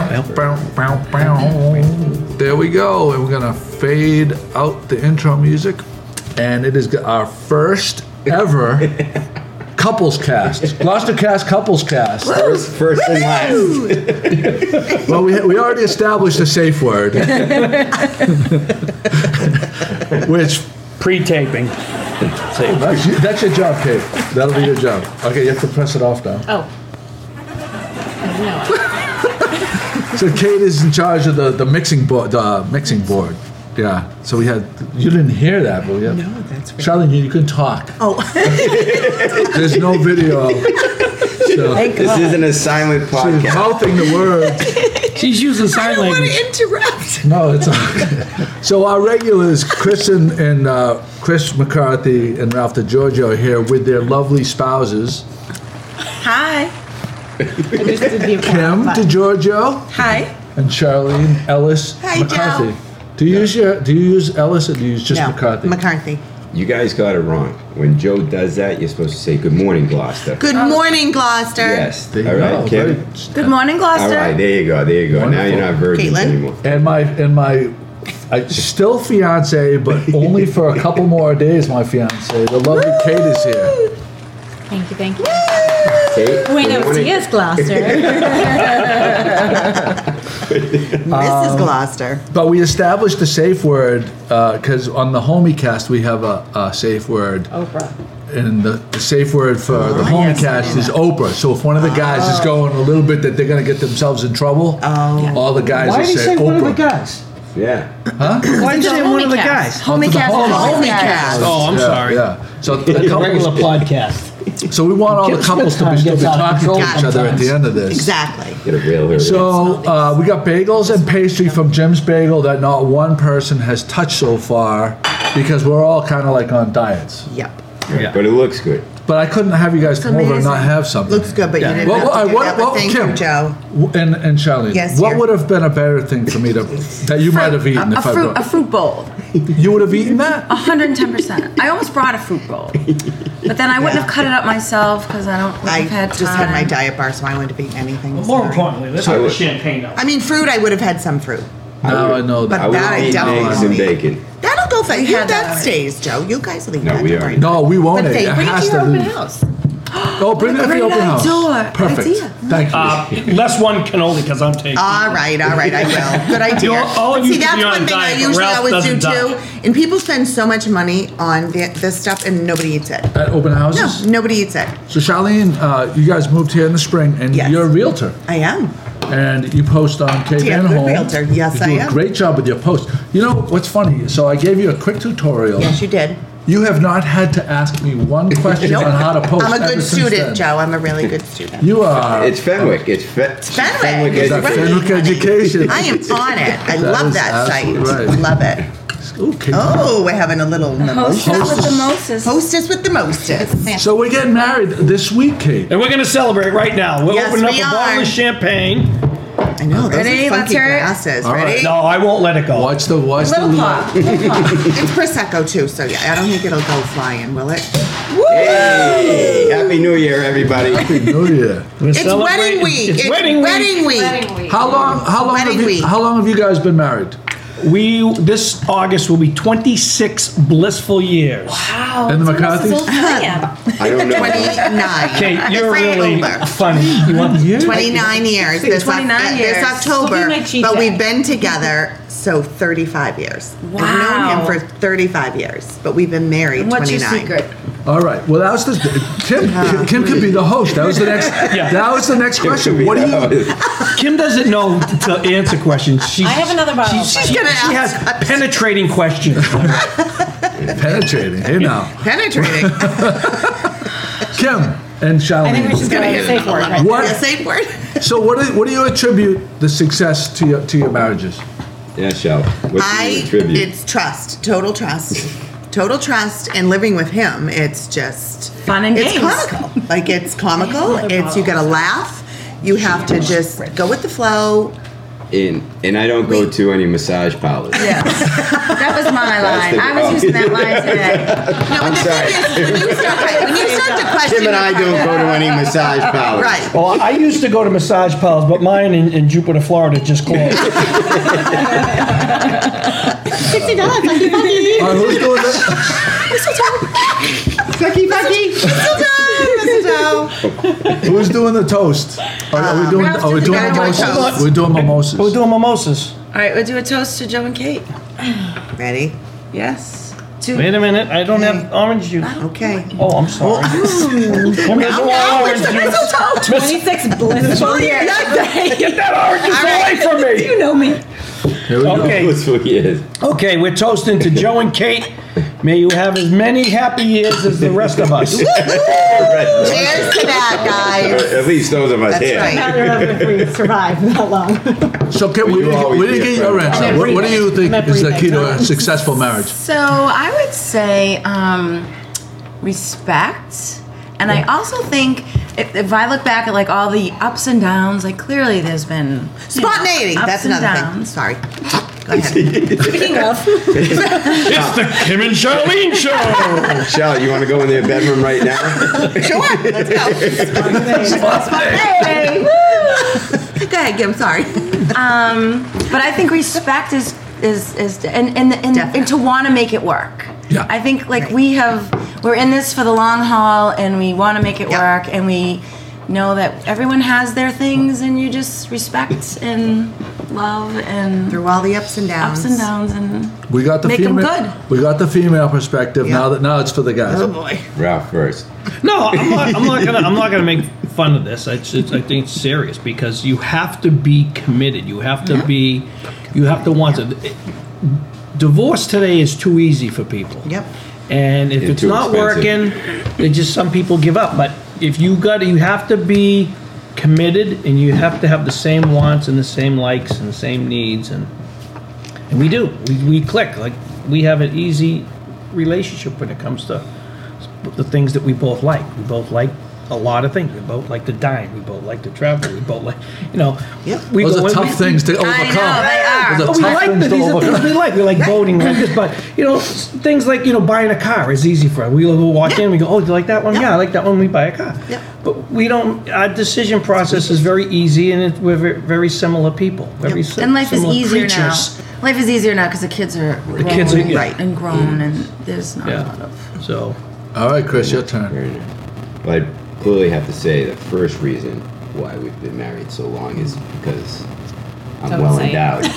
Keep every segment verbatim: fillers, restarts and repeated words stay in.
There we go. And we're going to fade out the intro music. And it is our first ever couples cast. Gloucester Cast Couples Cast. First, first and last. Well, we, we already established a safe word. Which... Pre-taping. That's, that's your job, Kate. That'll be your job. Okay, you have to press it off now. Oh. No. So Kate is in charge of the, the mixing board. The mixing board. Yeah. So we had. You didn't hear that, but we had. No, that's right. Charlene, you, you can talk. Oh. There's no video. So This isn't a silent she's podcast. mouthing the words. She's using I sign don't want language. to interrupt. No, it's okay. So our regulars, Chris and, and uh, Chris McCarthy and Ralph DeGiorgio are here with their lovely spouses. Hi. I just did the Kim DeGiorgio Hi. and Charlene Ellis Hi, McCarthy. Joe. Do you use your Do you use Ellis or do you use just no, McCarthy? McCarthy. You guys got it wrong. When Joe does that, you're supposed to say, "Good morning, Gloucester." Good morning, Gloucester. Yes. There you All right, go. Kim. Very- Good morning, All Gloucester. right, there you go. There you go. Now you're not virgins Caitlin? anymore. And my and my I, still fiance, but only for a couple more days. My fiance, the lovely Kate, is here. Thank you, thank you. Kate, Buenos good morning. dias, Gloucester. Missus Gloucester. But we established a safe word because on the Homie Cast we have a, a safe word, Oprah. and the, the safe word for the Oh, Homie yes, I Cast knew is that. Oprah. So if one of the guys is going a little bit that they're going to get themselves in trouble, Oh. all the guys Why will did he say say Oprah. one of the guys? Yeah. Huh? Why did he say one of the guys? Homie Oh, cast. the Homie cast. Oh, I'm yeah, sorry. Yeah. So the Regular couples, podcast. so we want all the Kim's couples to be, time still be gets out of talking to control each other at the end of this. Exactly. Get a real her. So uh, we got bagels and pastry from Jim's Bagel that not one person has touched so far because we're all kind of like on diets. Yep. But it looks good. But I couldn't have you guys come over and not have something. Looks good, but Yeah. you didn't Well, have well, to do what- that. what- But thank Kim. you, Joe. W- And and Charlene, Yes, what dear. would have been a better thing for me to that you might have eaten A, if a I fruit, brought? a fruit bowl. You would have eaten that? one hundred ten percent. I almost brought a fruit bowl. But then I wouldn't have cut it up myself because I don't I have had just time. had my diet bar, so I wouldn't have eaten anything. More Sorry. importantly, let's I have the would- champagne out. I mean, fruit, I would have had some fruit. Now I know But that. I would that I eat definitely eggs and won't eat. bacon. That'll go fast. We You, had that that already. stays, Joe. You guys will eat No, that. we don't are. worry. No, we won't But eat. they It bring it has to your to open leave. house. Oh, bring it to the Great open house. idea. Perfect. Idea. Thank you. Uh, less one cannoli because I'm taking. All right, all right, I will. Good idea. You're- all of you See, should that's be on one thing I diet, but usually Ralph always do doesn't too. diet. And people spend so much money on the, this stuff, and nobody eats it. At open No, houses? nobody eats it. So Charlene, uh, you guys moved here in the spring, and Yes. you're a realtor, I am. and you post on Cape Yeah, Ann good Home. realtor. Yes, you do I a am. great job with your posts. You know what's funny? So I gave you a quick tutorial. Yes, you did. You have not had to ask me one question Nope. on how to post. I'm a ever good since student, then. Joe. I'm a really good student. You are. It's Fenwick. It's Fe- Fenwick. Is that Right. Fenwick Education? I am on it. I That love is that site. absolutely right. Love it. Okay. Oh, we're having a little Hostess mimosa. with the mostest. Hostess with the mostest. So we're getting married this week, Kate. And we're going to celebrate right now. We're Yes, opening up we a are. bottle of champagne. I know, those Ready? are Let's funky hear it. glasses. All right. Ready? No, I won't let it go. Watch the watch Little the. pop. Little pop. It's Prosecco too, so yeah, I don't think it'll go flying, will it? Hey, Happy New Year, everybody. New Year. We're It's celebrating- wedding week. It's, wedding week. wedding week. Wedding week. How long? How long Wedding have you? week. How long have you guys been married? We this August will be twenty-six blissful years. Wow. And the it's almost as McCarthys? old as I am. I don't know. twenty-nine. Kate, you're It's right really over. funny. You want Yeah. twenty-nine years. This, twenty-nine Oc- years. this October. We'll be my cheat But day. we've been together, so thirty-five years. I've known Wow. him for thirty-five years, but we've been married And what's your twenty-nine. secret? All right. Well, that was the Kim. Kim, Kim could be the host. That was the next. Yeah. That was the next question. What do you? Kim doesn't know to answer questions. She's, I have another bottle. She's, She's she, gonna she has ask- penetrating questions. Penetrating. Hey now, Penetrating. Kim and I think we Charlene. should go with a safe word. Right? What? Yeah, safe word. So what? Do, what do you attribute the success to your to your marriages? Yeah, Shell. What do you I, attribute? it's trust, total trust. Total trust, and living with him, it's just Fun and it's games. comical. Like it's comical. Another It's you bottle. gotta laugh. You have to just go with the flow. In, and I don't go We- to any massage parlors. Yeah. That was my line. the- I was oh. using that line today. No, I'm but the sorry. thing is, when you start, when you start to question, Tim and I don't go to any massage parlors. Right. Well, I used to go to massage parlors, but mine in, in Jupiter, Florida, just closed. Sixty dollars, lucky bucky. All right, who's doing this? Lucky bucky. Mistletoe. Who's doing the toast? Are, are we doing? Are we doing Very much mimosas? toast. We're doing mimosas. We're doing mimosas. All right, we'll do a toast to Joe and Kate. Ready? Yes. To Wait a minute, I don't have orange juice. Okay. Oh, I'm sorry. Give me some orange juice. Twenty-six blissful years. Get that orange juice away from me. You know me. Here we go. Okay. That's what he is. Okay, we're toasting to Joe and Kate. May you have as many happy years as the rest of us. Cheers to that, guys. At least those of us That's here. right. Matter of if we survive that long. So, Kate, we you didn't, get- always we didn't be a get your friend. answer. I'm What, what do you think I'm is the key to a breathing. successful marriage? So I would say um, respect, and I also think if, if I look back at like all the ups and downs, like clearly there's been you know, Spontaneity. ups That's and another thing. downs. Sorry. Go ahead. Speaking of, It's the Kim and Charlene show. Charlotte, you want to go in their bedroom right now? Sure. Let's go. Hey, woo! Go ahead, Kim. Sorry. Um, but I think respect is is is and and and, and to want to make it work. Yeah. I think like Right. we have we're in this for the long haul, and we want to make it Yep. work, and we know that everyone has their things, and you just respect and love and Through all the ups and downs. ups and downs, and We got the Make 'em female. good. We got the female perspective. Yeah. Now that now it's for the guys. Oh boy. Ralph first. No, I'm not. I'm not gonna. I'm not gonna make fun of this. It's, it's, I think it's serious because you have to be committed. You have to be. You have to want to. Divorce today is too easy for people. Yep. And if And it's too not expensive. working, it just some people give up. But if you got, you have to be committed, and you have to have the same wants and the same likes and the same needs, and and we do. We we click. Like we have an easy relationship when it comes to the things that we both like. We both like a lot of things. We both like to dine. We both like to travel. We both like, you know. Yep. We Those go- are tough we- things to overcome. know, they are. Those but are we tough like things the, to these are things overcome. we like. We like boating like this, but you know, s- things like you know, buying a car is easy for us. We will walk Yeah. in, we go, "Oh, do you like that one? Yeah. Yeah, I like that one." We buy a car. Yep. But we don't. Our decision process is very easy, and it, we're very, very similar people. Very Yep. si- and life is similar easier creatures. now. Life is easier now because the kids are grown kids are- yeah. Right. and grown, and there's not a Yeah. lot of. So All right, Chris, your turn. Very nice. Well, I clearly have to say the first reason why we've been married so long is because I'm Don't well say it. endowed.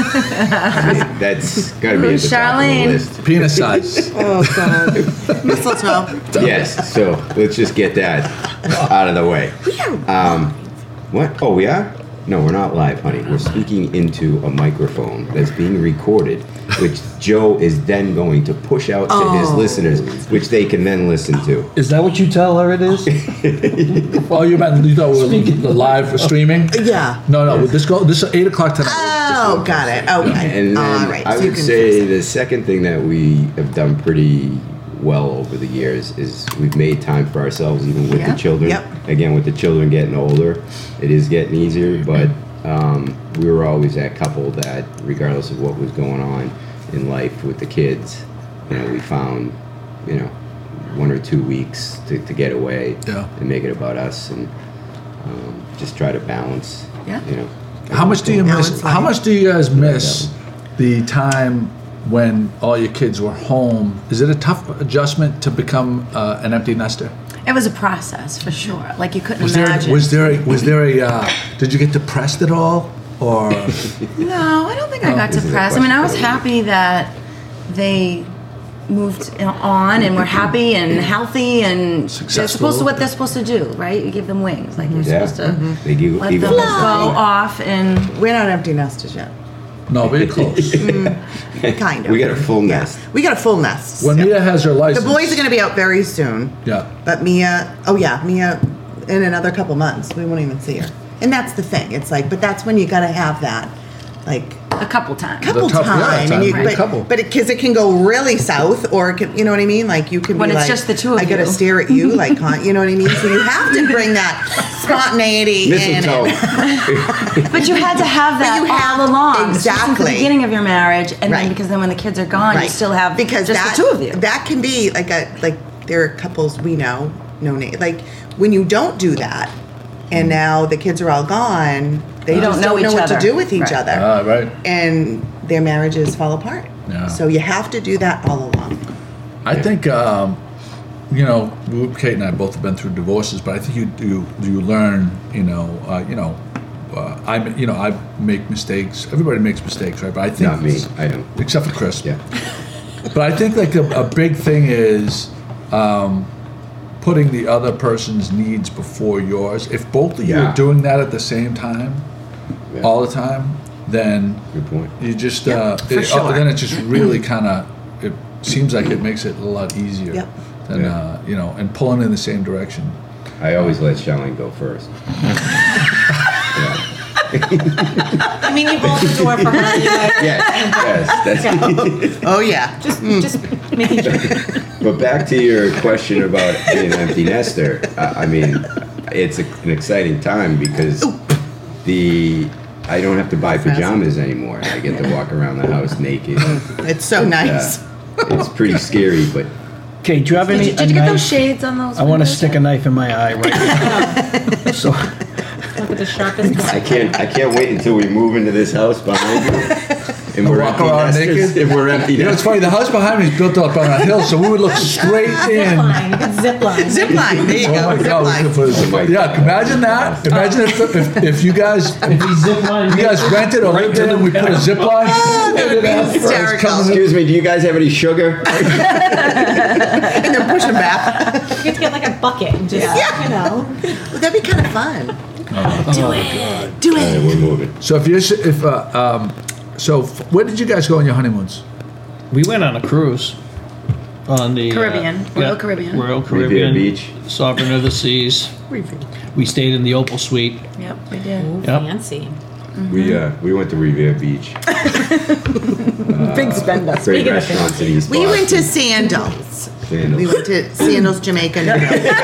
I mean, that's got to be at the top of the Charlene. list. Penis size. Oh god. Mistletoe. Yes, so let's just get that out of the way. Um, what? Oh, we are? No, we're not live, honey. We're speaking into a microphone that's being recorded, which Joe is then going to push out to his Oh. listeners, which they can then listen to. is that what you tell her it is? Oh, you meant you thought we were the live streaming? Yeah. No, no. This go. This is eight o'clock tonight. Oh, got it. Okay. And then All right. I so you would can say fix it. the second thing that we have done pretty well over the years is we've made time for ourselves, even with Yeah. the children. Yep. Again, with the children getting older, it is getting easier, but um, we were always that couple that, regardless of what was going on in life with the kids, you know, we found, you know, one or two weeks to, to get away Yeah. and make it about us and um, just try to balance, Yeah. you know. How much do you Balance miss? life. How much do you guys miss the time when all your kids were home? Is it a tough adjustment to become uh, an empty nester? It was a process for sure. Like you couldn't Was there imagine. was there a, was there a uh, did you get depressed at all or No, I don't think I got This is a depressed. I mean, I was question for happy that they moved you know, on and were happy and healthy and they're Successful. supposed to what they're supposed to do, right? You give them wings, like you're Yeah. supposed to They give, let even them go off and We're not empty nesters yet. no? Very close. Kind of. We got a full Yeah. nest. We got a full nest. When Yeah. Mia has her The license, boys are going to be out very soon. Yeah. But Mia, oh yeah, Mia, in another couple months, we won't even see her. And that's the thing. It's like, but that's when you got to have that, like, a couple times. couple tough- yeah, time, time, and you, right. but, Couple. but because it, can go really south, or it can, you know what I mean. Like you can When be it's like, just the two of I gotta you. stare at you, like, con- you know what I mean. So you have to bring that spontaneity in. Mistletoe. And, But you had to have that you have- all along. Just since exactly. the beginning of your marriage, and Right. then because then when the kids are gone, you still have because just that, the two of you. That can be like a like there are couples we know, no name. Like when you don't do that, and now the kids are all gone, they You just don't know don't know each what other. to do with each Right. other, Ah, right. and their marriages fall apart. Yeah. So you have to do that all along. I think, um, you know, we- Kate and I both have been through divorces, but I think you you you learn, you know, uh, you know, uh, I you know I make mistakes. Everybody makes mistakes, right? But I think Not me. I don't. except for Chris. Yeah. But I think like a, a big thing is um, putting the other person's needs before yours. If both of you Yeah. are doing that at the same time, Yeah. all the time, then Good point. you just Yep, uh, for it, oh, sure. then it just really kind of it seems like it makes it a lot easier Yep. than Yeah. uh, you know, and pulling in the same direction. I always let Charlene go first. Yeah. I mean, you hold the door for her anyway. Yes, yes. That's, Oh yeah, Just, just making sure. but back to your question about being an empty nester. I, I mean, it's a, an exciting time because the I don't have to buy pajamas anymore. I get to walk around the house naked. it's so nice. Yeah. It's pretty scary, but Okay, do you have Did any? you, did a you get knife? those shades on those? I want to windows stick a yet? knife in my eye right now. So, Look at the sharpest. I can't. I can't wait until we move into this house behind you, and we're Walk empty around nesters. naked? And we're empty You know, it's nesters. funny. The house behind me is built up on a hill, so we would look straight Zip in. line. You got zip line. Zip line. There you Oh go. my Zip God! We line. could put a zip Oh my line. Yeah, God. imagine that. Imagine if, if, if you guys if we zip line, you guys rented or lived in and we put a zip line. that would be hysterical. Excuse me. Do you guys have any sugar? And then push them back. You get to get like a bucket and just, Yeah. you know. Well, that'd be kind of fun. Do it. Do All right, it. we're moving. So if you if uh, um, so f- where did you guys go on your honeymoons? we went on a cruise on the uh, Caribbean, Royal yeah, Caribbean. Royal Riviera Caribbean Beach. Sovereign of the Seas. We stayed in the Opal Suite. Yep, we did. Ooh, Yep. fancy. We uh we went to Riviera Beach. Big spender. Great Speaking of restaurants in East We went to Boston. Sandals. Sandals. We went to Sandals, Jamaica. No, no.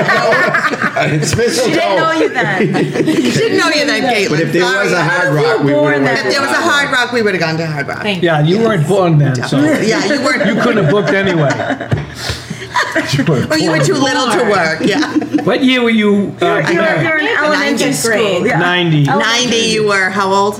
It's mistletoe. She didn't know you then. Didn't know you then, Caitlin. But if there was a Sorry. Hard Rock, we would born have went. If there was a Hard Rock, we would have gone to Hard Rock. Thank Yeah, you weren't born then, so Yeah, you weren't. you couldn't have booked anyway. Or you were too little to work. Yeah. What year were you? Uh, You're, married? you're in Ninth elementary grade. school. Yeah. Ninety. ninety, you were how old?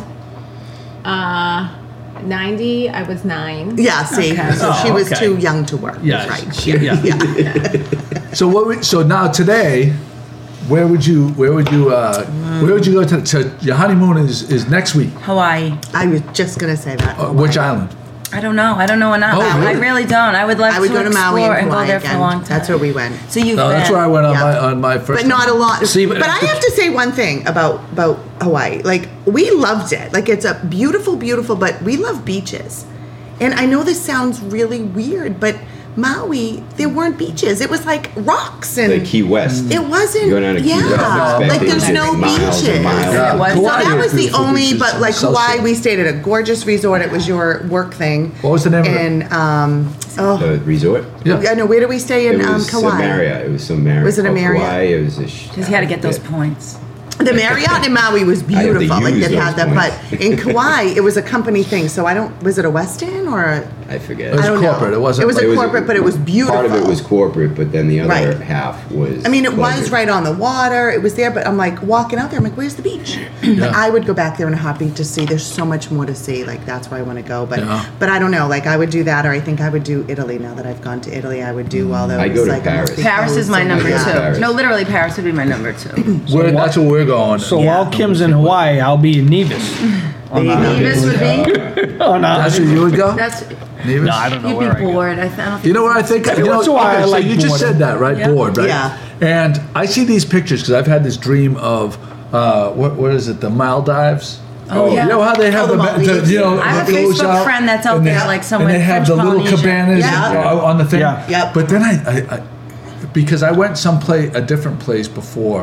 Uh, ninety. I was nine. Yeah, see. Okay. So she Oh, was okay. too young to work. Yes. Right. Yeah. Yeah. So what? Would, so now today, where would you? Where would you? Uh, where would you go to? to your honeymoon is, is next week. Hawaii. I was just going to say that. Uh, which island? I don't know. I don't know enough. Oh, I really? really don't. I would love I would to go to explore Maui and and go Hawaii there for again. a long time. That's where we went. So you've No, been. that's where I went on Yeah. my on my first. But not a lot. See, but- but I have to say one thing about about Hawaii. Like we loved it. Like it's a beautiful, beautiful. But we love beaches, and I know this sounds really weird, but Maui, there weren't beaches. It was like rocks and Like Key West. it wasn't. You go down to Key yeah, West like expecting there's just no miles beaches. and miles. Yeah, It was- So Kauai that has was the beautiful only, beaches but on like South Hawaii, Shore. we stayed at a gorgeous resort. It was your work thing. What was the name of it? And um, oh, The resort. Yeah. I know. Where did we stay in It um, was a Kauai? Marriott. It was some Marriott. Was it a Oh, Marriott? Kauai, it was a. sh- Because he had to get those yeah. points. The Marriott in Maui was had to beautiful. Like use it had those that, points. but in Kauai it was a company thing. So I don't. Was it a Westin or a? I forget. It was I don't corporate. know. It wasn't It was like- a It was- corporate, but it was beautiful. Part of it was corporate, but then the other Right. half was. I mean, it was pleasure. right on the water. It was there, but I'm like walking out there. I'm like, "Where's the beach?" Yeah. I would go back there in a heartbeat to see. There's so much more to see. Like that's where I want to go. But Yeah. but I don't know. Like I would do that, or I think I would do Italy. Now that I've gone to Italy, I would do all those. I'd go to like, Paris. Amalfi Paris is Coast my and- number Yeah. two. Paris. No, literally, Paris would be my number two. We're, that's where we're going. So Yeah. while Kim's in Hawaii, I'll be in Nevis. There you go. Nevis would be. Oh no, That's where you would go. That's. Nevis? no, I don't know You'd where be I go. bored. I, th- I don't think You know what I think? Every You know, once in a while, okay, I so like you just boredom. said that, right? Yeah. Bored, right? Yeah. And I see these pictures because I've had this dream of uh, what what is it? The Maldives. Oh, yeah. You know how they have Oh, the the, the Maldives. you know I have a it goes Facebook out friend that's out and they- there, like, somewhere and they in have French the little Polynesia. cabanas Yeah. uh, on the thing. Yeah. Yep. But then I, I, I because I went someplace a different place before,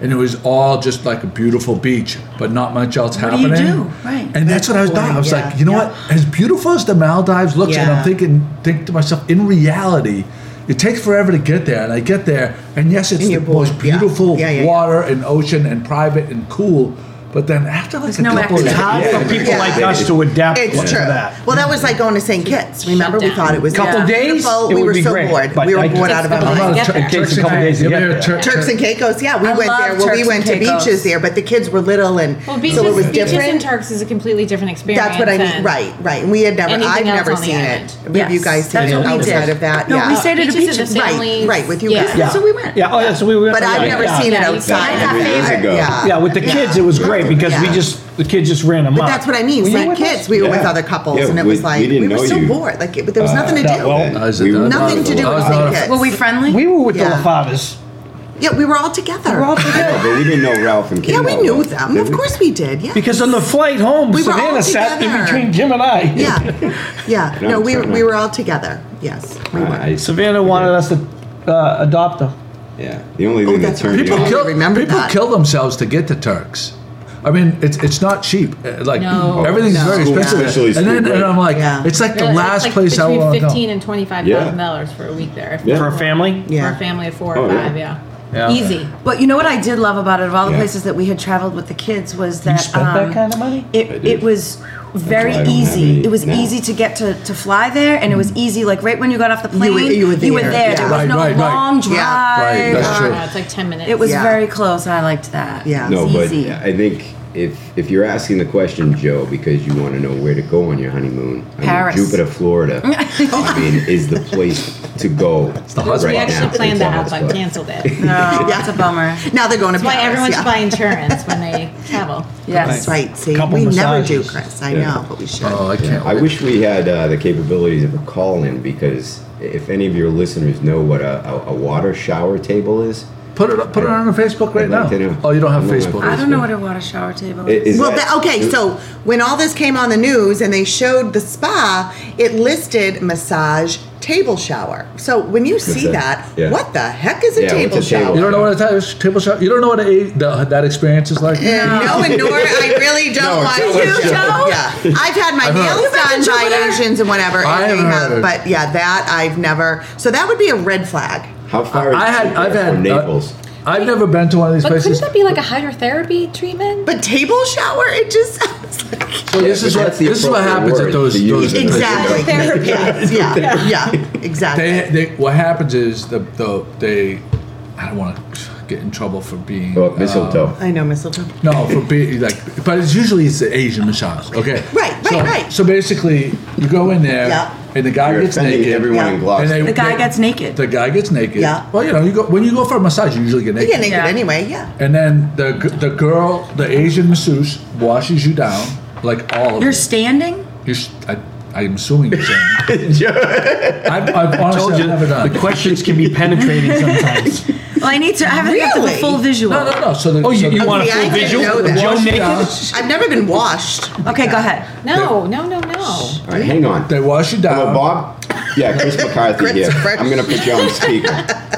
and it was all just like a beautiful beach, but not much else What do you happening. do? Right. And that's what I was doing. I was Yeah, like, you know yeah. what? As beautiful as the Maldives looks, and Yeah. I'm thinking, think to myself, in reality, it takes forever to get there. And I get there, and yes, it's And the you're bored. most Yeah. beautiful Yeah, yeah, yeah. water and ocean and private and cool. But then after like There's a no couple of It's hard Yeah. for people Yeah. like us to adapt It's to true. that. Well, that was like going to Saint Kitts. Remember, we down. thought it was Couple yeah. days, beautiful. it We would were be so great, bored. but We were I bored just- out of Couple our days minds. to get there. It takes a couple days to You get ever hear there. Tur- Turks and Caicos, yeah, we I went love there. Well, we Turks went and to Caicos. beaches there, but the kids were little, and Well, beaches, so it was beaches different. in Turks is a completely different experience. That's what I mean. than Right, right. And we had never. anything I've else never on the seen island. it. Maybe you Yes, guys that's did what we outside did. of that. No, yeah. we stayed at a Beaches beach. of the Right, families. right, with you Yeah. guys. Yeah. So we went. Yeah, oh, yeah, so we went. But I've yeah, never yeah. seen it Yeah, outside. That's My years favorite. ago. Yeah. Yeah, with the kids, it was great because we Yeah. just the kids just ran them But up. that's what I mean. Were you Saint with us? Kitts, we were with Yeah. other couples, Yeah, and it we- was like we we, didn't were know so you. bored. Like it, there was nothing to that do. well. I was- We were- Nothing to do I with was Saint not a- Kitts. Were we friendly? We were with Yeah. the LaFathers. Yeah, we were all together. We were all together. Yeah, but we didn't know Ralph and Kim. Yeah, we all knew well, them. did Of we? course we did. Yeah. Because on the flight home, We were all Savannah sat in together. between Jim and I. Yeah, yeah. No, No, we fair we enough. were all together. Yes, we were. I- Savannah wanted us to uh, adopt her. Yeah, the only Oh, thing that that's turned right. me People on. kill remember people that. kill themselves to get to Turks. I mean, it's it's not cheap. Uh, Like No. everything's No. very School- expensive. especially And then school and break. I'm like, Yeah. it's like the Really, last it's like place I between want to go. fifteen and twenty-five thousand dollars for a week there. Yeah. For a family? Yeah. For a family of four Oh, or yeah. five, yeah. Yeah. Easy. But you know what I did love about it, of all the Yeah. places that we had traveled with the kids, was that You spent um, that kind of money? I It did. it was very why I don't have easy. any It was now. easy to get to, to fly there, and it was easy. Like right when you got off the plane, were- you were there, yeah. There was Right, no right, right. long drive. Yeah. Right, that's or- true. Yeah, it's like ten minutes. It was Yeah. very close. I liked that. Yeah. It No, was but easy. I think if if you're asking the question, Joe, because you want to know where to go on your honeymoon, I mean, Paris. Jupiter, Florida, I mean, is the place to go the right we hotspot. actually now. planned It's to a have, but hotspot. canceled it. No, that's a bummer. Now they're going to That's why Paris. everyone yeah. should buy insurance when they travel. Yes. That's right. See, Couple we never do, massages. Chris. I Yeah. know, but we should. Oh, I Yeah, can't. I wait. wish we had uh, the capabilities of a call-in because if any of your listeners know what a, a, a water shower table is, Put it up, put it on Facebook right I'd now. like to know. Oh, you don't have I'm on Facebook. my I don't know what a water shower table i- is. is Well, that- that, okay, so when all this came on the news and they showed the spa, it listed massage table shower. So when you see that? that, Yeah. what the heck is a Yeah, table what's a table shower? You don't know what a ta- table shower. You don't know what a, the, that experience is like. Uh, no, and nor I really don't No, want tell to. us, Joe. Yeah, I've had my I've heard. nails You've been done to by Jupiter? Asians and whatever, and I they haven't have, heard. but yeah, that I've never. So that would be a red flag. How far is I had- Jupiter I've had, from uh, Naples? I've never been to one of these But places. couldn't that be like a hydrotherapy treatment? But table shower, it just sounds like So this Yeah, is but what that's the this is what appropriate happens word at those to use those in places. exactly. Therapy. Yeah, yeah, yeah, exactly. They, they what happens is the the they I don't want to get in trouble for being Oh, mistletoe. I know mistletoe. No, for being like, but it's usually it's the Asian massage. Okay, Right, right, so, right. So basically, you go in there, Yeah. and the guy You're gets offending naked. everyone Yeah. in Gloucester. and they- The guy they- gets naked. The guy gets naked. Yeah. Well, you know, you go when you go for a massage, you usually get You naked. get naked Yeah. anyway, yeah. And then the g- the girl, the Asian masseuse, washes you down like all of You're it. standing? You're, s- I, I'm assuming you're saying. I've, I've honestly Told I've you, never done. the questions can be penetrating sometimes. Well, I need to. I haven't got to the Really? full visual. No, no, no. So the, Oh, you, so you the- want a Okay, I full didn't visual? know that. Joe Wash naked? down. I've never been washed. Okay, go ahead. No, no, no, no. All right, hang on. They wash you down. Hello, Bob? Yeah, Chris McCarthy Chris here. Fresh. I'm going to put you on speaker.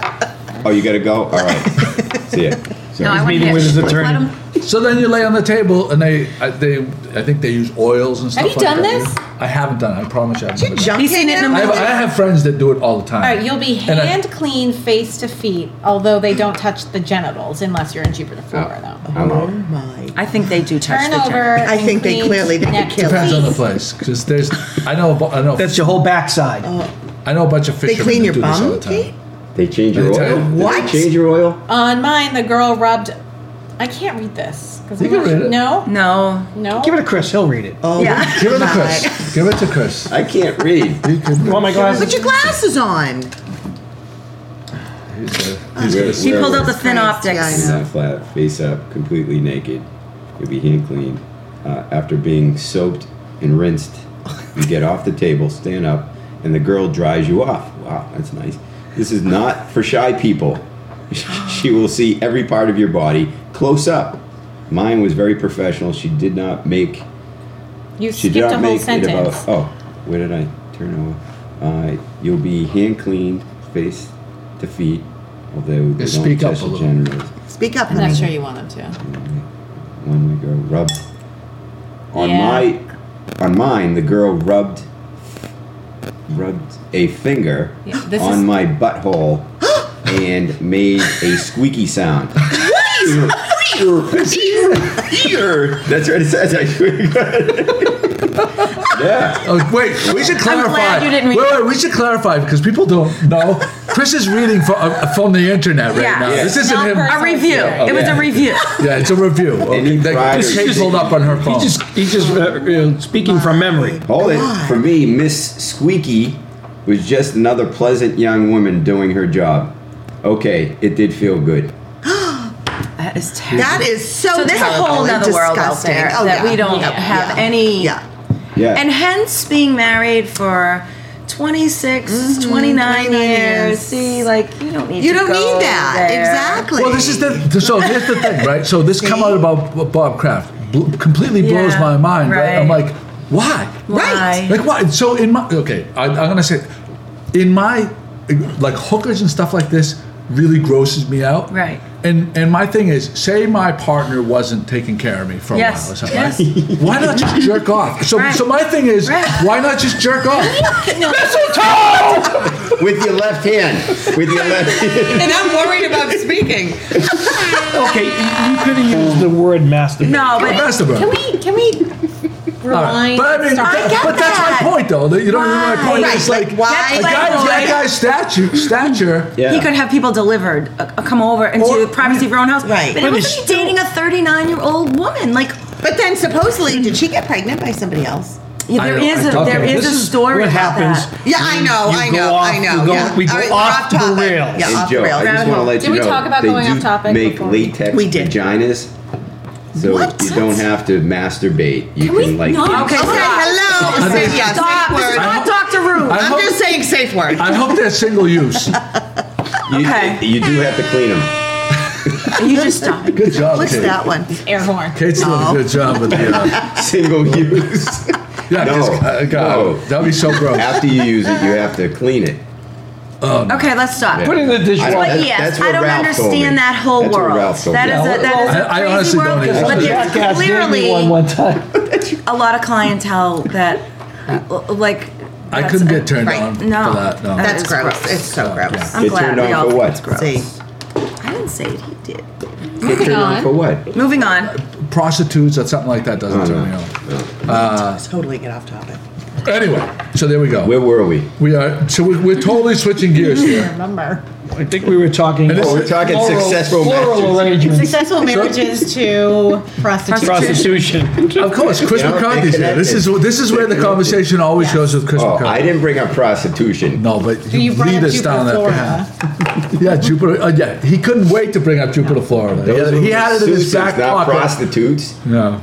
Oh, you got to go? All right. See ya. Sorry. No, I want to meeting hear. with his Let attorney. him- So then you lay on the table, and they, I, they, I think they use oils and stuff. Have you like done that. this? I haven't done it. I promise you. I've never done it. Jump He's seen it in a I have, movie. I have friends that do it all the time. All right, you'll be And I- hand clean face to feet, although they don't touch the genitals unless you're in Jupiter, Florida. I'm Oh out. my. I think they do touch Turn the over. gender. I and think they clean clearly did neck kill to Depends on the feet. place, because there's. I know. a bu- I know. That's your whole backside. I know a bunch of They fishermen clean that your do this all the bum, time. Kate? They change your They tell oil? you- Did What? they change your oil? On mine, the girl rubbed. I can't read this. 'cause You I'm can not- read it. No, No. no. Give it to Chris. He'll read it. Oh, Yeah. Give it to my. Chris. Give it to Chris. I can't read. You can, You want my Put glasses? your glasses on. he's gonna, he's Where- gonna, She where pulled out the was- thin Christ, yeah, I optics. know. Sat flat, face up, completely naked. You'll be hand clean. Uh, after being soaked and rinsed, you get off the table, stand up, and the girl dries you off. Wow, that's nice. This is not for shy people. She will see every part of your body close up. Mine was very professional. She did not make. You She skipped did a not whole make it about. sentence. Oh, where did I turn off? Uh, you'll be hand cleaned, face to feet. Although they Just don't speak up touch a the little. genitals. Speak up, I'm honey. not sure you want them to. When the girl rubbed on Yeah. my, on mine, the girl rubbed, rubbed a finger Yeah, this on is- my butthole and made a squeaky sound. That's what it says. I yeah. Oh, wait, we should clarify. glad you didn't read wait, wait, we should clarify because people don't know. Chris is reading from, uh, from the internet right Yeah. now. Yeah. This isn't Not him. personal. A review. It was yeah. a review. Yeah, it's a review. Okay. he That- tried this to- Kate pulled up on her phone. He's just he's just uh, uh, speaking from memory. Hold it. For me, Miss Squeaky was just another pleasant young woman doing her job. Okay, it did feel good. That is terrible. That is so, So there's a terrible whole and other world out disgusting. there Oh, that yeah. we don't Yeah. have Yeah. any. Yeah. Yeah. And hence being married for twenty-six, twenty-nine twenty-nine years. years. See, like, you don't need You to don't go need that. there. Exactly. Well, this is the so here's the thing, right? So this come out about Bob Kraft, Bl- completely blows Yeah, my mind, right? I'm right. like, why? Why? Like why? So in my okay, I, I'm gonna say, in my like hookers and stuff like this really grosses me out. Right. And and my thing is, say my partner wasn't taking care of me for a Yes, while or something. yes. Right? Why not just jerk off? So Right. so my thing is, Right. why not just jerk off? With your left hand. With your left hand. And I'm worried about speaking. Okay, you, you could have used the word masturbate. No, but Masturbate. Can we can we All right. rewind? But I mean, start- I get but that's that. my point, though. that You don't know my Why? point. Right, It's like, like, why- a That's guy, like- that guy's stature, stature. Yeah. he could have people delivered, uh, uh, come over into Or- the privacy of your own house. Right. But, But he it's wasn't still- dating a thirty-nine-year-old woman. Like, But then supposedly, did she get pregnant by somebody else? yeah, there I know, is I a thought there that- is This a is story what about happens. that. Yeah, I know, You I go know, off- I know. we go- yeah. we go All right, we're off the topic. rails. Yeah, Hey, off Joe, the rails. I just want to let Did you we know. talk about they going do off topic make before? latex We did. vaginas. So What? you don't have to masturbate. You Can can, we like. not? Okay, Okay, stop. hello. Say, yeah, Stop. safe This is word. not Doctor Ruth. I I'm hope- just saying safe word. I hope they're single use. You, Okay. you do have to clean them. You just stop. Good job, What's Kate. that one? Air horn. Kate's doing a good job with the. Uh, Single use. yeah, No, just, uh, God, no. that'd be so gross. After you use it, you have to clean it. Okay, let's stop. Yeah. Put it in the I don't- dishwasher. But That's- yes, that's what I don't Ralph told me. understand that whole That's what world. Ralph told That me. is a that is a I- I crazy honestly world. don't either. But there's Jackass gave me one clearly one time. a lot of clientele that, uh, like. I that's couldn't a- get turned right. on No. for that. No. That's is gross. gross. It's so gross. Yeah. I'm Get glad turned we on all for think what? it's gross. See, I didn't say it. He did. Get turned on on. for what? Moving on. Prostitutes or something like that doesn't Oh, turn no. me on. totally get off topic. Anyway, so there we go. Where were we? We are so we, we're totally switching gears here. Remember. I think we were talking. And this- Oh, we're talking floral- successful floral matches. arrangements, Successful marriages to prostitution. prostitution. Of course, Chris You know, McCarthy's they here. This is connected. this is where the conversation always goes with Chris Oh, I McCarthy. didn't bring up prostitution. No, but you, You brought lead up us Jupiter, down that Florida. path. Yeah, Jupiter. Uh, yeah, he couldn't wait to bring up Jupiter, Florida. He Those had, were he had it in his masseuses, back not pocket. prostitutes. No.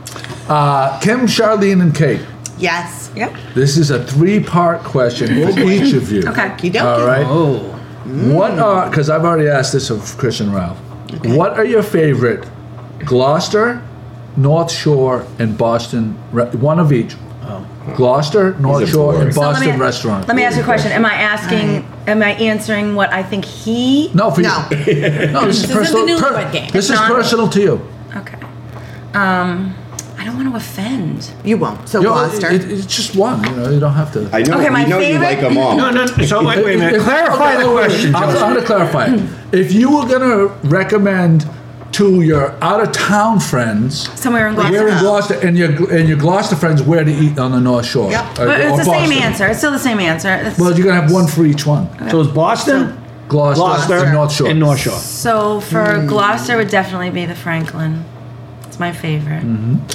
Uh, Kim, Charlene, and Kate. Yes. Yep. This is a three-part question for each of you. Okay. Okey-dokey. All right. Oh, What are, because I've already asked this of Chris and Ralph, what are your favorite Gloucester, North Shore, and Boston, re- one of each? Gloucester, North These are Shore, and boring. So let Boston me- restaurant. Let me ask you a question. Am I asking? Am I answering what I think he? No, for No. you. No, this is This is personal. the newlywed game. This is It's not- personal to you. Okay. Um, I don't want to offend. You won't. So You know, Gloucester. it- it's just one. You know, you don't have to. I know. Okay, my we know you favorite- like them all. no, no. So wait, wait a minute. If- Clarify okay, the wait, wait, question, I'm, I'm Joseph. going to clarify it. If you were going to recommend to your out-of-town friends Somewhere in where Gloucester. in Gloucester and your and your Gloucester friends where to eat on the North Shore, Yep. or- But it's or the same Boston. answer. It's still the same answer. It's- Well, you're gonna have one for each one. So it's Boston, Gloucester, Gloucester, and North Shore. and North Shore. So for Gloucester would definitely be the Franklin. It's my favorite.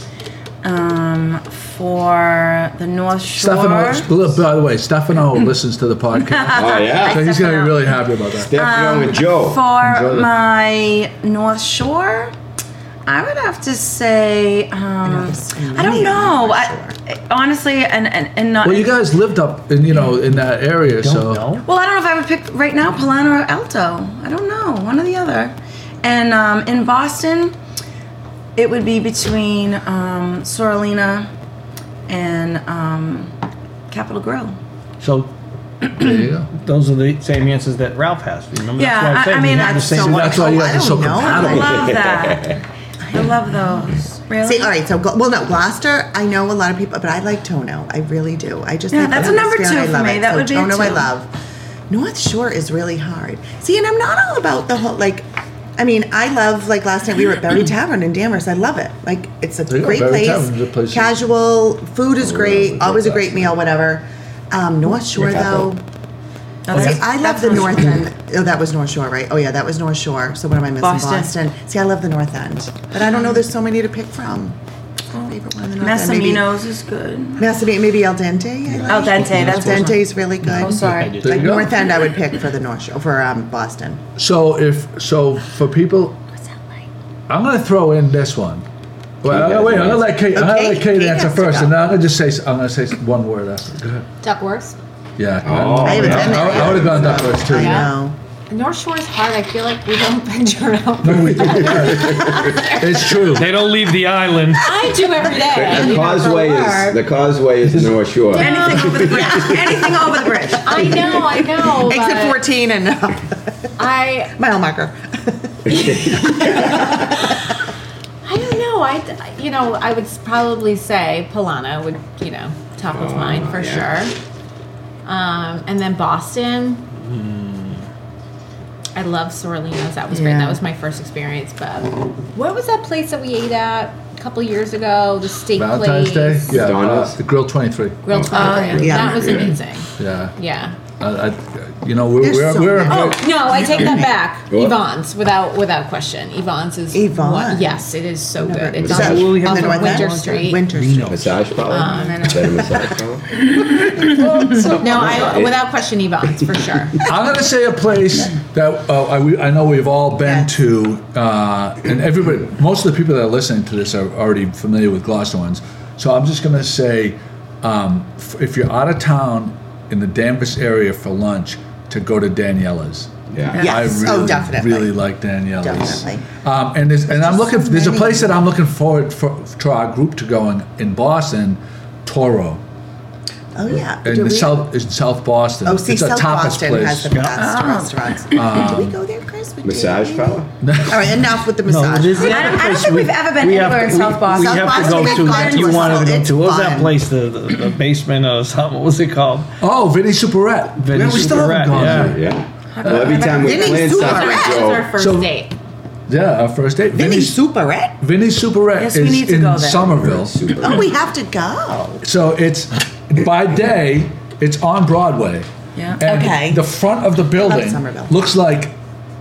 Um, for the North Shore. Stefano, by the way, Stefano listens to the podcast, Oh yeah. so he's gonna be Stefano. really happy about that. Stefano and Joe. Enjoy For it. my North Shore, I would have to say, um, I don't know. I, honestly, and, and, and not. Well, you guys lived up in you know in that area, Don't so know. Well, I don't know if I would pick right now Polano or Alto. I don't know, one or the other. And um, in Boston, it would be between um, Sorolina and um, Capitol Grill. So There you go. Those are the same answers that Ralph has. Remember? Yeah, That's why I- I said mean, we have the that's same so See, that's why you Oh, guys I are so don't know. I compatible. love that. I love those. Really? See, all right, so Gl- well, no, Gloucester. I know a lot of people, but I like Tono. I really do. I just Yeah, like the that's a number atmosphere, two I for love me. it. That so would be a Tono. I two. love. North Shore is really hard. See, and I'm not all about the whole like. I mean, I love like last night we were at Berry Tavern in Danvers. I love it. Like it's a There you go, great Berry place. Tavern's a place- Casual food is Oh, great. yeah, Always a that's great nice. meal, whatever. Um, North Shore Yeah. though. Oh, See, that's- I love that's the North North End. Oh, that was North Shore, right? Oh, yeah, that was North Shore. So what am I missing? Boston. Boston. See, I love the North End, but I don't know. There's so many to pick from. Favorite one in the North End, maybe- Massimino's is good. Massimino, maybe Al Dente. I like. Al Dente, that's Al one. Dente is really good. Oh, sorry. There Like you go. North End, I would pick for the North Shore for um, Boston. So if so for people, I'm gonna throw in this one. Well, Okay. wait, I'm gonna let Kate. I'm gonna Okay, let Kate Kate answer has to first, go. and then I'm gonna just say. I'm gonna say one word after. Go ahead. Duckworth. Yeah. Oh, I haven't yeah. been there. I, I yet, would have gone so Duckworth too. I Yeah. know. North Shore is hard. I feel like we don't venture out. No, we do. It's true. They don't leave the island. I do every day. The you know, for causeway work. is the causeway is the North Shore. Anything over the bridge. Anything over the bridge. I know, I know. Exit but fourteen and uh, I, mile marker. I don't know. I, you know, I would probably say Polana would, you know, top of Oh, mind for yeah. sure. Um, and then Boston. I love Sorrelinos. That was great. Yeah. That was my first experience. But what was that place that we ate at a couple years ago? The steak Valentine's place. Day. Yeah. Uh, Donna's? the Grill twenty-three. Grilled Oh, twenty-three. yeah. That was Yeah. amazing. Yeah. Yeah. I, I, you know, we're There's we're, so we're many. Oh no, I take that back. What? Yvonne's without without question. Yvonne's is Yvonne. one- yes, it is so good. It's Is on, that Well, we have on in the North Winter End? Street. Winter Street. Massage parlor? Um, Is that a massage parlor? No, I without question Yvonne's for sure. I'm going to say a place that uh, I, we, I know we've all been Yes. to, uh, and everybody, most of the people that are listening to this are already familiar with Gloucester ones. So I'm just going to say, um, f- if you're out of town in the Danvers area for lunch, to go to Daniela's. Yeah. Yes. I Oh, really, definitely. really like Daniela's. Definitely. Um, and there's, and I'm just looking. so There's a many. place that I'm looking forward for, to our group to going in Boston, Toro. Oh yeah. In Do the we- south, in South Boston. Oh, see, it's a South tapas Boston place. has the best restaurants. Do we go there, Chris? We Massage did. parlor? All right, enough with the No, massage. it is the I don't- other I don't place think we- we've ever been we have anywhere to- in South we- Boston. We South have to Boston go we've to gone that to you as wanted well. to go It's to. What was that fun. place? The, the, the basement or something? What was it called? Oh, Vinny Superette. Vinny Man, we still haven't Superette, gone yeah. there. Yeah. Well, every time we Vinny plan Super. something, That was our Joe. first So- date. Yeah, our first date. Vinny Vinny's, Superette. Vinny Superette Yes, is we need to in go there. Somerville. Super. Oh, we have to go. So it's by day, it's on Broadway. Yeah. And Okay. the front of the building Somerville. looks like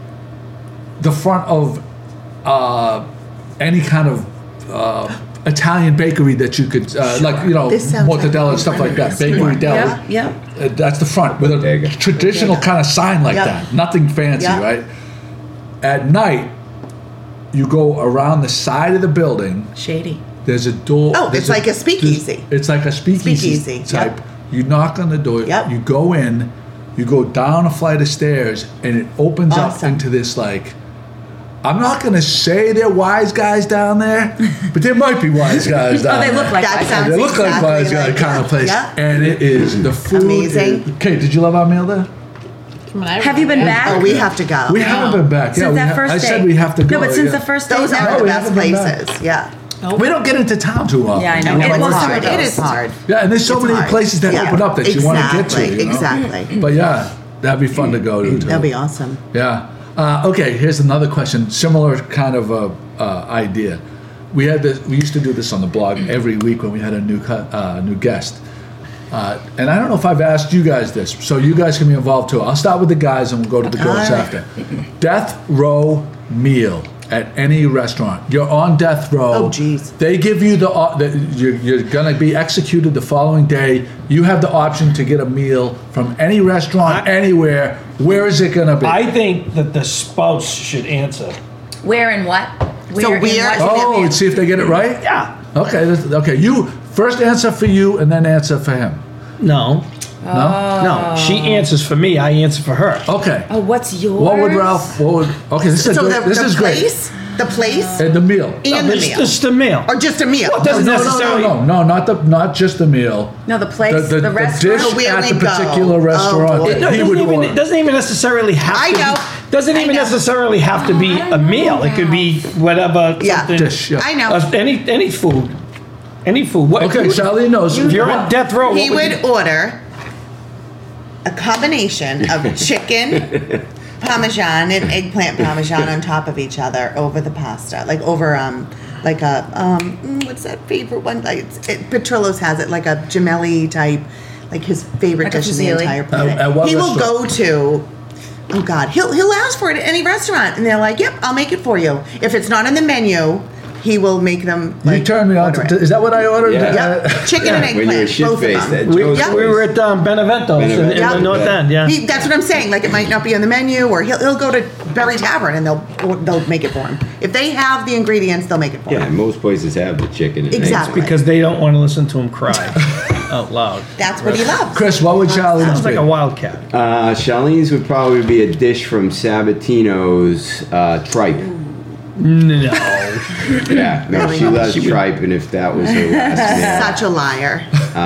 the front of uh, any kind of uh, Italian bakery that you could, uh, like, you know, This sounds mortadella like and stuff like that. Sure. Bakery deli. Yeah, yeah. Uh, that's the front with a Bodega. traditional Bodega. kind of sign like Yep. that. Nothing fancy, Yep. right? At night, you go around the side of the building. Shady. There's a door. Oh, there's it's like a speakeasy. there's- It's like a speakeasy, Speakeasy, type. yep. You knock on the door. Yep. You go in. You go down a flight of stairs, and it opens up Awesome. into this like. I'm not gonna say they're wise guys down there, but there might be wise guys down Oh, they there. look like That wise sounds They look like exactly wise guy like kind that. of place, Yeah. and it is the food. Amazing. is- Kate, did you love our meal there? From what I Have you been remember. back? Oh, we have to go. We haven't been back. Since yeah, we that ha- first I date. said we have to go. No, but since yeah. the first date, Those never. are No, the we best haven't been back. places. Yeah. We don't get into town too often. Yeah, I know. No, It it's was hard. hard. It is hard. Yeah, and there's so It's many hard. places that Yeah, open up that you want to get to. exactly, You know? exactly. But yeah, that'd be fun to go to. Too. That'd be awesome. Yeah. Uh, okay. Here's another question. Similar kind of a uh, idea. We had this. We used to do this on the blog every week when we had a new cu- uh, new guest. Uh, and I don't know if I've asked you guys this, so you guys can be involved too. I'll start with the guys and we'll go to the girls All right. after. Death row meal at any restaurant. You're on death row. Oh, geez. They give you the, op- the you're, you're going to be executed the following day. You have the option to get a meal from any restaurant, I- anywhere. Where is it going to be? I think that the spouse should answer. Where and what? Where So and where- what? oh, and see if they get it right? Yeah. Okay, that's- okay. You first answer for you and then answer for him. No. No? No. She answers for me. I answer for her. Okay. Oh, what's yours? What would Ralph? What would? Okay, this is So great. the, This the is great. place, The place And the meal. and the It's meal, just a meal. or just a meal. Well, it doesn't no, no, necessarily. no, no, no, not the, not just the meal. No, the place, The, the, the, the restaurant. dish where at we the go. particular Oh, restaurant boy. No, that it he doesn't would even, order. it doesn't even necessarily have I to. know. Doesn't I even know. necessarily have to be a meal. It could be whatever. Yeah. something- Dish, yeah. I know. Uh, any any food, any food. What, Okay, Charlie knows. If you're on death row, He what would order a combination of chicken parmesan and eggplant parmesan on top of each other over the pasta, like over um like a um mm, what's that favorite one? Like it's, it, Petrillo's has it like a gemelli type, like his favorite Like a dish in the fusilli? entire planet. at what he will restaurant? go to. Oh God, he'll he'll ask for it at any restaurant, and they're like, "Yep, I'll make it for you." If it's not on the menu, he will make them. You Like, turned me on order to. it. Is that what I ordered? Yeah. Yep, Uh, chicken and When you were eggplant, shit both faced of them. at we, Joe's Yeah. we were at um, Benevento's in, in the Benevento, North yeah. End. Yeah. He, that's what I'm saying. Like it might not be on the menu, or he'll, he'll go to Berry Tavern and they'll they'll make it for him. If they have the ingredients, they'll make it for Yeah, him. most places have the chicken. And Exactly. because they don't want to listen to him cry out loud. That's what he loves. Chris, what would Charlie Sounds like be? a wildcat. Uh, Charlene's would probably be a dish from Sabatino's uh, tripe. No. Yeah, no, Really? she loves She would- tripe, and if that was her last meal, Such a liar.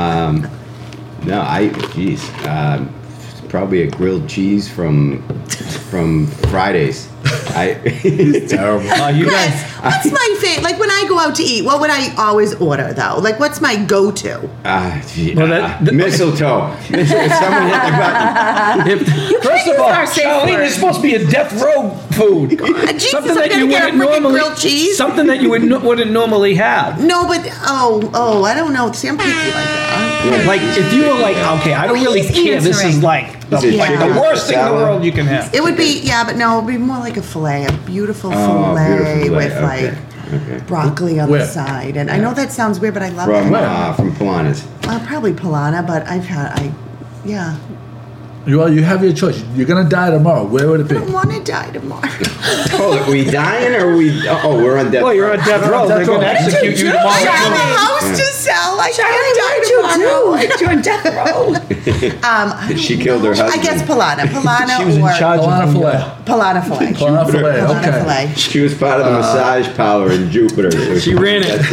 no, I, geez, um, probably a grilled cheese from from Fridays. I Terrible. Uh, you Chris, guys, what's my favorite? Like when I go out to eat, what would I always order though? Like what's my go-to? Ah, gee, Well, that- ah, that- mistletoe. Mistletoe. Someone hit the button. if, first of use all, our safe Charlene word. is supposed to be a death row food. Jesus, something I'm that gonna you get a wouldn't freaking normally grilled cheese. something that you would no, wouldn't normally have. No, but oh, oh, I don't know. Some people like that. Like if you were like, okay, I don't Well, really he's care. This is answering. like the, Is it like the chicken worst thing in the salad? world you can have. It would be, yeah, but no, it would be more like a fillet, a beautiful Oh, fillet beautiful fillet, with okay, like okay. broccoli on Where? the side. And I know that sounds weird, but I love From it. uh, from Polana's. Uh, probably Polana, but I've had, I, yeah. You, well, you have your choice. You're gonna die tomorrow. Where would it I be? don't want to die tomorrow. Oh, are we dying or are we? Oh, we're on death. Well, you're on death You're row. on They're death going to row. execute you I have tomorrow. a house to sell. I can't die tomorrow. You're on death row. Um, I She don't killed her know. I husband. guess Polana. Polana She was in or charge of Polana the, filet. uh, Polana filet. Polana filet. Polana Okay. filet. She was part of the massage parlor in Jupiter. So She ran it.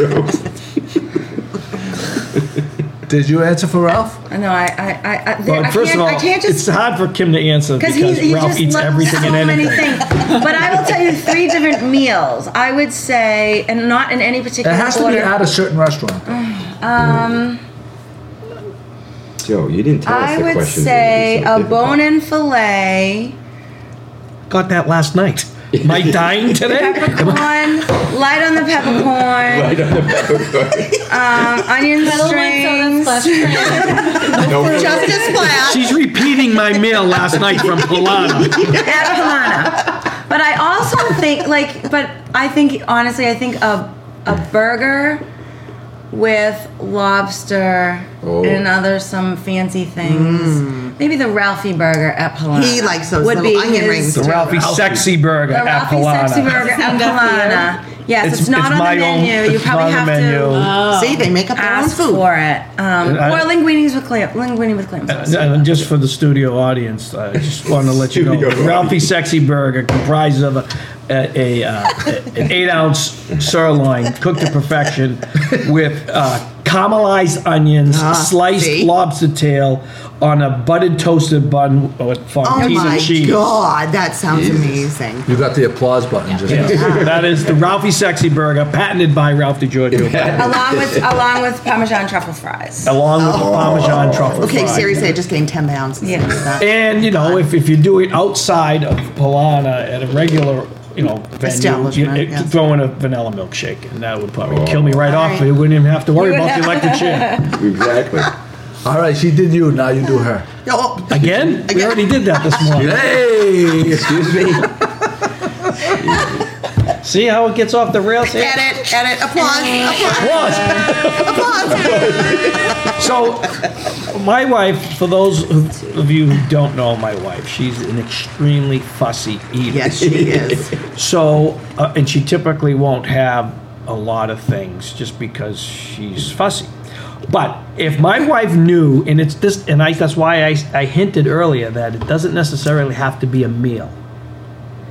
Did you answer for Ralph? No, I, I, I, I, Well, I first can't, of all, I can't it's just hard for Kim to answer because because he, he Ralph just eats loves everything so and many anything. things. But I will tell you three different meals. I would say, and not in any It particular has to be order. at a certain restaurant. um, Joe, you didn't tell us I the would questions. say a bone-in fillet, Got that last night. Am I dying today? peppercorn, light on the peppercorn, Right on the peppercorn. um, onion Little one strings. soda splash. No, Just a splash. She's repeating my meal last night from Polana. At Polana. But I also think, like, but I think, honestly, I think a, a burger with lobster Oh. and other some fancy things. Maybe the Ralphie burger at Polana. He likes those would little be onion his- rings. The Ralphie Sexy Burger The at Ralphie Polana. Sexy Burger at Sound good for Polana. Yes, it's, It's- not it's on my the own- menu. it's You probably not on the have menu. to See, they make up their own ask food. for it. Um, And I- or linguinees with clam, linguine with clam sauce. And and just for the studio audience, I just want to let you know, Studio the Ralphie audience. Sexy Burger comprises of a, a, a uh, an eight ounce sirloin cooked to perfection with uh, caramelized onions, Ah, sliced see? lobster tail on a buttered toasted bun with Oh fontina my cheese. God, that sounds amazing. You got the applause button just now. Yes, that is the Ralphie Sexy Burger, patented by Ralph DiGiorgio, along with along with Parmesan truffle fries. along with the Parmesan truffle Okay, fries. seriously, I just gained ten pounds. Yeah. With that. And you know, if, if you do it outside of Polana at a regular, you know, venue, you, Establishment, it- yeah. throw in a vanilla milkshake, and that would probably kill me right All off. right. You wouldn't even have to worry about the electric chair. Exactly. All right, she did you. Now you do her. Oh, Again? We Again. already did that this morning. Hey! Excuse me. See how it gets off the rails here? edit, edit, applause, applause, Applause. applause. So, my wife, for those who- of you who don't know my wife, she's an extremely fussy eater. Yes, she is. So, uh, and she typically won't have a lot of things just because she's fussy. But if my wife knew, and it's this, and I, that's why I, I hinted earlier that it doesn't necessarily have to be a meal.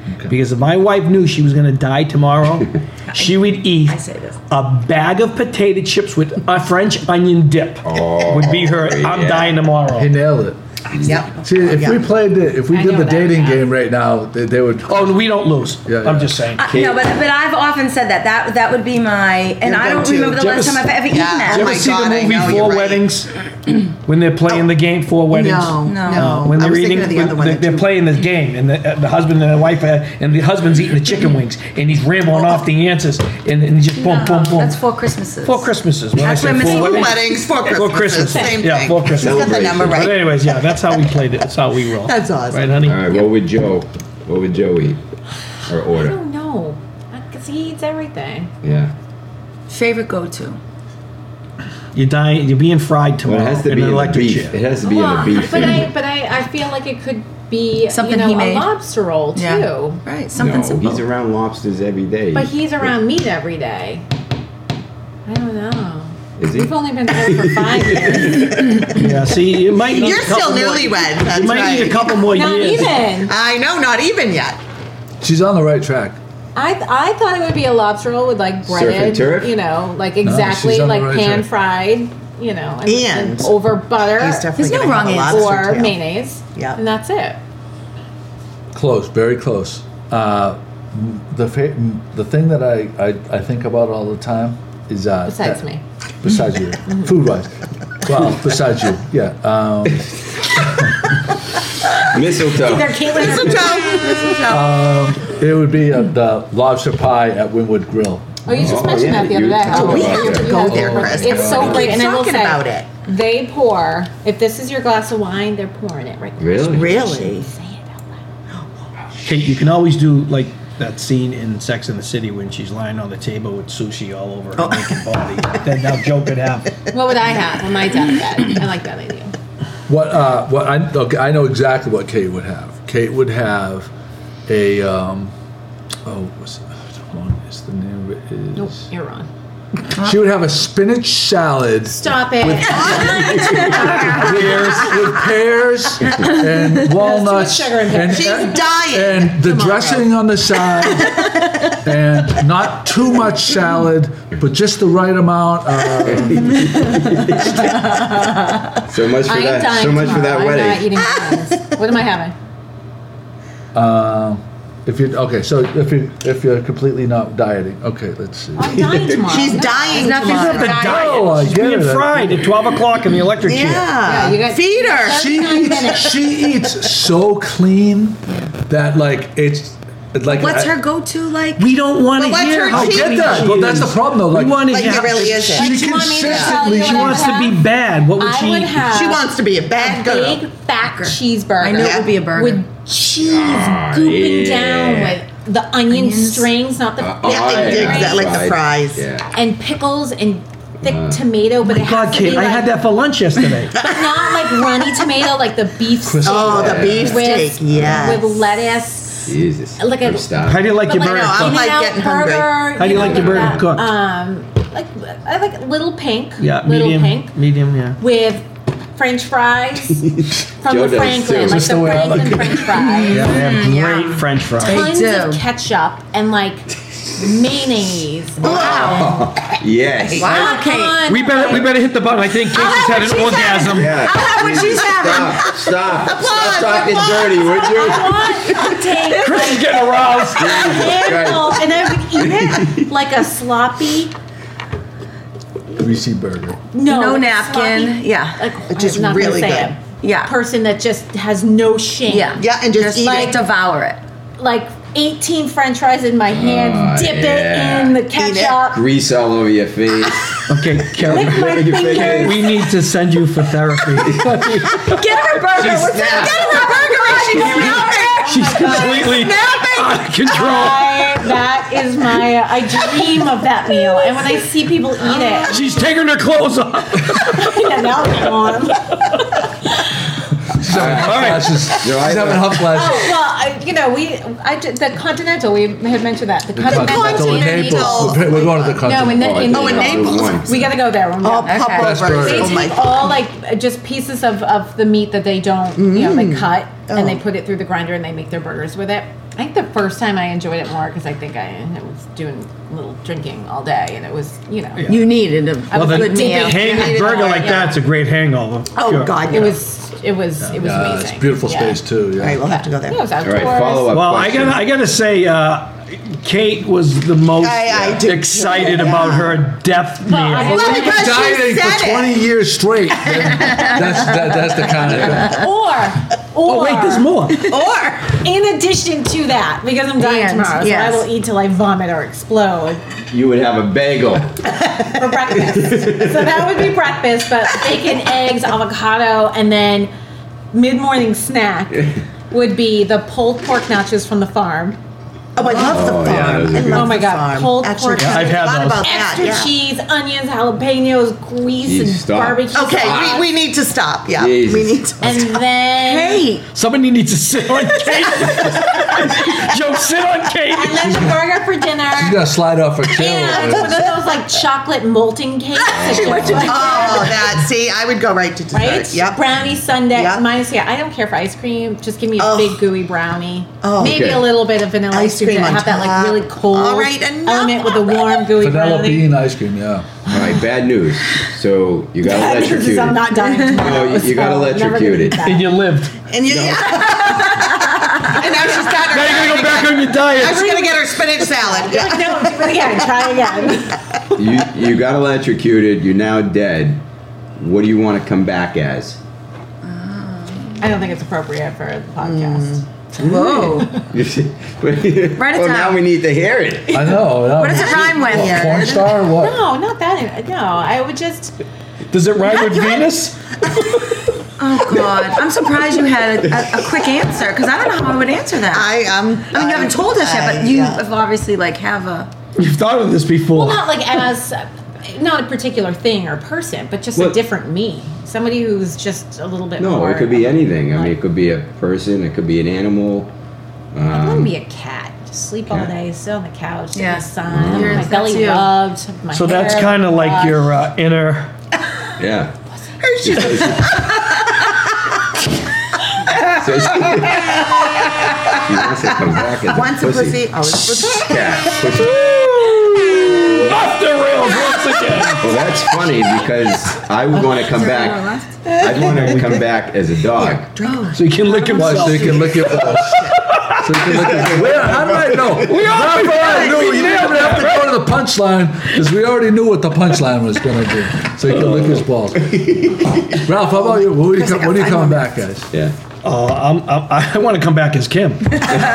Because if my wife knew she was going to die tomorrow, she would eat I say this. a bag of potato chips with a French onion dip. Oh, would be her. I'm yeah. dying tomorrow. He nailed it. Yep. See, if Yeah. we played the, if we I did know the that, dating yeah. game right now, they, they would. Oh, and we don't lose. Yeah, I'm yeah. just saying. Uh, no, but but I've often said that that that would be my, and Your I don't go-to. remember the Do you last ever time I've ever eaten Yeah. that. Did you Oh ever my see God, the I movie know, Four you're right. Weddings? When they're playing the game Four Weddings? No, No. no. When I they're was eating, thinking of the when other one. they're, that they're you- playing this game, and the, uh, the husband and the wife, uh, and the husband's eating the chicken wings, and he's rambling off the answers, and, and he's just boom, boom, boom. That's Four Christmases. Four Christmases. When That's I what say I'm four missing. weddings, Weddings, four Christmases. four Christmases. Same Yeah, thing. four He's Christmases. got the number But right. anyways, yeah, that's how we played it. That's how we roll. That's awesome. Right, honey? All right, what would Joe? What would Joe eat or I order? don't know. Because he eats everything. Yeah. Favorite go-to. You're dying. You're being fried Well, tomorrow it has to in be an in the electric beef. chair. It has to be in Well, the beef but thing. I but I, I feel like it could be Something you know he made. a lobster roll too. Yeah. Right. Something no, simple. he's around lobsters every day. But he's around meat every day. I don't know. Is he? We've only been together for five years. Yeah. See, you might need. You're a couple still more- newlywed. That's You might right. need a couple more Not years. even. I know, not even yet. She's on the right track. I I thought it would be a lobster roll with like Surf and breaded, turf? you know, like exactly she's on the like right pan track. fried, you know, and, And and over butter He's definitely There's no gonna have wrong a answer. lobster or tail. mayonnaise. Yep. And that's it. Close, very close. Uh, m- the fa- m- the thing that I, I, I think about all the time is uh, Besides that- me. Besides you, food wise. Well, besides you, yeah. Um, Mistletoe. Either Caitlin or Mistletoe. it would be uh, the lobster pie at Winwood Grill. Oh, you just Oh, mentioned yeah, that the other you day. talked Oh, we about have to that. go Yeah. there, Chris. It's so We great, keep and I will talking say, about it. they pour. If this is your glass of wine, they're pouring it right. there. Really? Really? Say it out loud. Kate, you can always do like that scene in Sex and the City when she's lying on the table with sushi all over her naked body. That now Joe could have. What would I have on my deathbed? I like that idea. What uh, what I okay, I know exactly what Kate would have. Kate would have a um, oh what's hold on, is the name of it is Nope, you're wrong. she would have a spinach salad Stop it. pears, with pears and walnuts sugar and and, pepper. She's dying and the tomorrow. dressing on the side and not too much salad but just the right amount of So much for I am that. dying So much for that tomorrow. I'm not wedding. eating buns. What am I having? um, if you okay so if you if you're completely not dieting okay let's see I'm dying tomorrow. She's No. dying nothing tomorrow. to The diet. Oh, I She's get being it. fried at twelve o'clock in the electric chair. Yeah. Yeah, you got- Feed her. she thirty-nine eats, minutes. she eats so clean that like it's like What's I, her go-to like? We don't want to But what's hear her how I cheat get clean that she but that's is. the problem though like, we want to Like, hear it really isn't. she Do you want me to tell consistently you She what I wants to be have? bad. What would I she would eat? have She wants to be a bad girl. big fat cheeseburger. I knew it would be a burger. With cheese Ah, gooping yeah. down with the onion Onions. strings, not the Uh, thick Yeah, oh, they dig strings, that like the Fried. fries. Yeah. and pickles and thick Uh. tomato, but Oh it my has God, to Kate, be I like, had that for lunch yesterday. but not like runny tomato, like the beef steak Oh, the beef with, steak. Yes. with lettuce. Jesus. Like a- I'm stopped. How do you like But your like burger know, I'm cooked? like In-N-Out getting hungry. burger, How do you like your burger that. cooked? Um, like I like little pink. Yeah, little medium. pink Medium, yeah. with French fries from Joe the does Franklin, too. like Just the the way I Franklin like it. French fries. Yeah, they have great yeah. French fries. Tons do. of ketchup and like mayonnaise. Wow. Yes. Wow, Kate. On, We better we better hit the button. I think Kate just had an orgasm. Yeah. I'll have what she's having. Stop. Stop. Stop talking dirty, would you? I want to take Chris is getting aroused. a handful and I would eat it like a sloppy. greasy burger No, No like napkin. sloppy, Yeah. Like, It's just I'm not really gonna say good. it. Yeah. Person that just has no shame. Yeah. Yeah, and just eat like- it. Devour it. Like eighteen French fries in my hand, Oh, dip yeah. it in the ketchup. Grease all over your face. Okay, Carol, Lick my Your face. fingers. we need to send you for therapy. Get her a burger. She What's snapped. Get her a burger. She's out there. She's completely out of control. I, that is my. I dream of that meal, and when I see people eat it, She's taking her clothes off. yeah, now I'm on. she's having hot All right. flashes she's No, I having know. hot flashes Oh well, I, you know we. I ju- the Continental. We had mentioned that the Continental. Continental in Naples we're we're going to the No, in, Continental the, in, Oh, in Naples. Naples. We gotta go there. When we're All there. pop Okay. Best overs. burger. They Oh my take God. all like just pieces of, of the meat that they don't, you know, they cut and they put it through the grinder and they make their burgers with it. I think the first time I enjoyed it more because I think I, I was doing a little drinking all day, and it was, you know, You needed a, I was a good dipping- meal. Hang, Yeah. burger like Yeah. that's a great hangover. Oh Sure. God, it yeah. was, it was, it was Yeah, amazing. it's beautiful Yeah. space too. Yeah. All right, we'll have to go there. Yeah, it was All outdoors. right, follow up Well, I question. gotta, I gotta say, uh, Kate was the most I- I do excited too, about yeah. her death meal. I- Well, You've been because she dieting said for it. twenty years straight. then that's that, that's the kind of thing. Or, or, Oh wait, there's more. Or in addition to that, because I'm dying And, tomorrow, so yes. I will eat till I vomit or explode You would have a bagel. for breakfast. So that would be breakfast, but bacon, eggs, avocado, and then mid-morning snack would be the pulled pork nachos from the farm. oh, I love the Oh, farm. yeah, those are I good. love Oh my the God, farm. pulled Actually, pork. I I've had forgot those. about that. Extra yeah. cheese, onions, jalapenos, grease, Jeez, and stop. barbecue Okay, sauce. we, we need to stop. Yeah, Jesus. we need to. And then, Hey, Somebody needs to sit on Kate. Joe, sit on Kate. and then the burger for dinner. She's gonna slide off her chair. And one of those like chocolate molten cakes. that she you went to. like- Oh, that. See, I would go right to dessert. Right? Yep. Brownie sundae. Yep. Minus, yeah, I don't care for ice cream. Just give me a Oh. big gooey brownie. Oh. Maybe Okay. a little bit of vanilla Ice ice cream cream to on have that like top. really cold All right, enough element with a warm gooey Vanilla brownie. bean ice cream. Yeah. All right, bad news. So you got That means electrocuted. I'm not dying tomorrow. No, you- you got so I'm never gonna electrocuted. eat that. And you lived. And you. and now she's got her. Now you're gonna go back on your diet. Now she's gonna get her spinach salad. Like, no, do it again. Try again. You you got electrocuted. You're now dead. What do you want to come back as? I don't think it's appropriate for the podcast. Whoa. Write it well, now down. we need to hear it. I know. What does it rhyme with? What, porn star or what? No, not that. No, I would just. Does it rhyme with Venus? Oh God, I'm surprised you had a, a, a quick answer because I don't know how I would answer that. I um. I mean, you haven't told us yet, but you have obviously like have a. You've thought of this before. Well, not like as, not a particular thing or person, but just Well- a different me. Somebody who's just a little bit No, more. it could be anything. I mean, it could be a person. It could be an animal. I want to Um, be a cat. Just sleep all cat. day, sit on the couch, sit Yeah. in the sun, You're- my that's belly you. rubbed, have my so that's hair kind of like brushed. your uh, inner. yeah. She's So she, she wants to come back as a once a pussy. pussy, always a pussy. Cat. Pussy. Off the rails once again. Well, that's funny because I would want to come back. I'd want to come back as a dog. So you can lick Why, himself. so you can lick your balls. So you can lick your Where? How did I know? We already I knew. we You didn't nailed even have to that, go to the punchline because we already knew what the punchline was going to be. So you can lick his balls. Ralph, how about you? What are you, com- what are you coming back, guys? Yeah. Uh, I'm, I'm, I want to come back as Kim. No, you- yeah,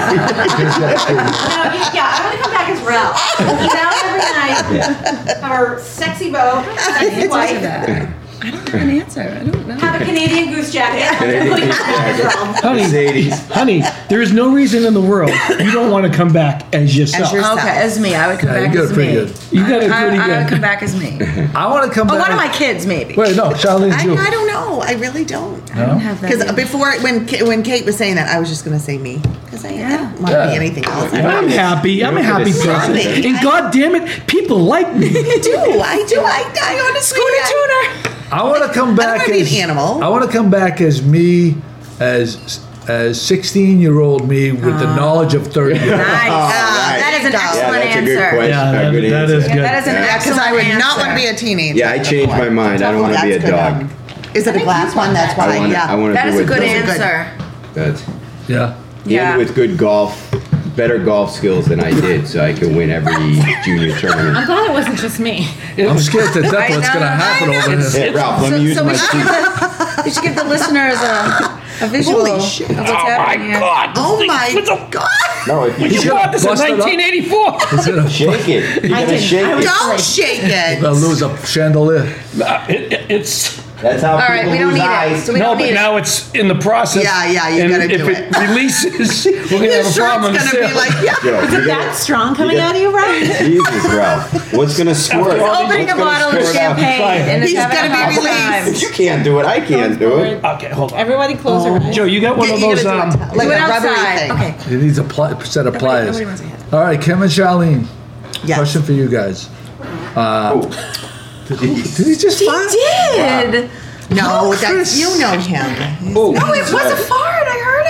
I want to come back as Ralph. Eat out every night. Have our sexy bow, sexy wife. I don't have an answer. I don't know. Have a Canadian goose jacket. Canadian goose Honey, Mercedes. honey, there is no reason in the world you don't want to come back as yourself. As yourself. Okay, as me, I would come Yeah, you back got as it pretty me. good. You got it I, pretty I would good. come back as me. I want to come Oh, back. one of my kids, maybe. Wait, no, Charlene's I, you. I don't know. I really don't. I don't have that. Because yet. before, when Ka- when Kate was saying that, I was just gonna say me. Because I, I don't want to Yeah. be anything else. I I'm happy. I'm a happy person. Sorry. And God damn it, people like me. do. I do. I, I honestly. I, I want to come back wanna be an as animal. I want to come back as me, as as sixteen year old me with the knowledge of thirty. year old. Nice. right. That is an Yeah, Yeah, excellent that's a good answer. question. Yeah, a that- good that answer. is good. That is an Yeah, because I would excellent not want to be answer. a teenager. Yeah, I changed my mind. I don't want to be a That's good, dog. um, Is it a glass one? That's why. I want to. yeah. I want to That do is a it. good Those are good. answer. That's Yeah. Yeah. and with good golf, better golf skills than I did, so I could win every junior tournament. I'm glad it wasn't just me. I'm scared to death I what's know, going to I happen know. over Hey, here. Ralph, let So- me use so my we should seat. give the- We should give the listeners a, a visual Holy shit. of what's happening here. Oh my god! No, if you He's You gonna bought this in bust it up. nineteen eighty-four. He's gonna shake it. You I gotta didn't. shake I was- it. Don't shake it. gonna lose a chandelier. Uh, it, it- it's That's how All people right, we don't lose need it. eyes. So we no, don't but need it. now it's in the process. Yeah, yeah, you and gotta if do it, it. releases, we're gonna Your have a problem on shirt's the gonna sale. be like, yeah. Yo, Is you it gotta- that strong coming you out of you, Ralph? Jesus, Ralph. What's gonna squirt? all Opening a What's gonna bottle of squirt out? champagne and it's He's having gonna a be hard released. time. If you can't do it, I can't do it. Okay, hold on. Everybody close their eyes. Joe, you got one Yeah, of you those. gotta Um, do it like Do it a rubbery outside. thing. Okay. He needs a pli- set of pliers. Nobody wants to hit. All right, Kim and Charlene. Yes. Question for you guys. Uh, did, he, did he just He fart? did. No, Oh, that's Chris. you know him. Oh, No, it was a fart. I heard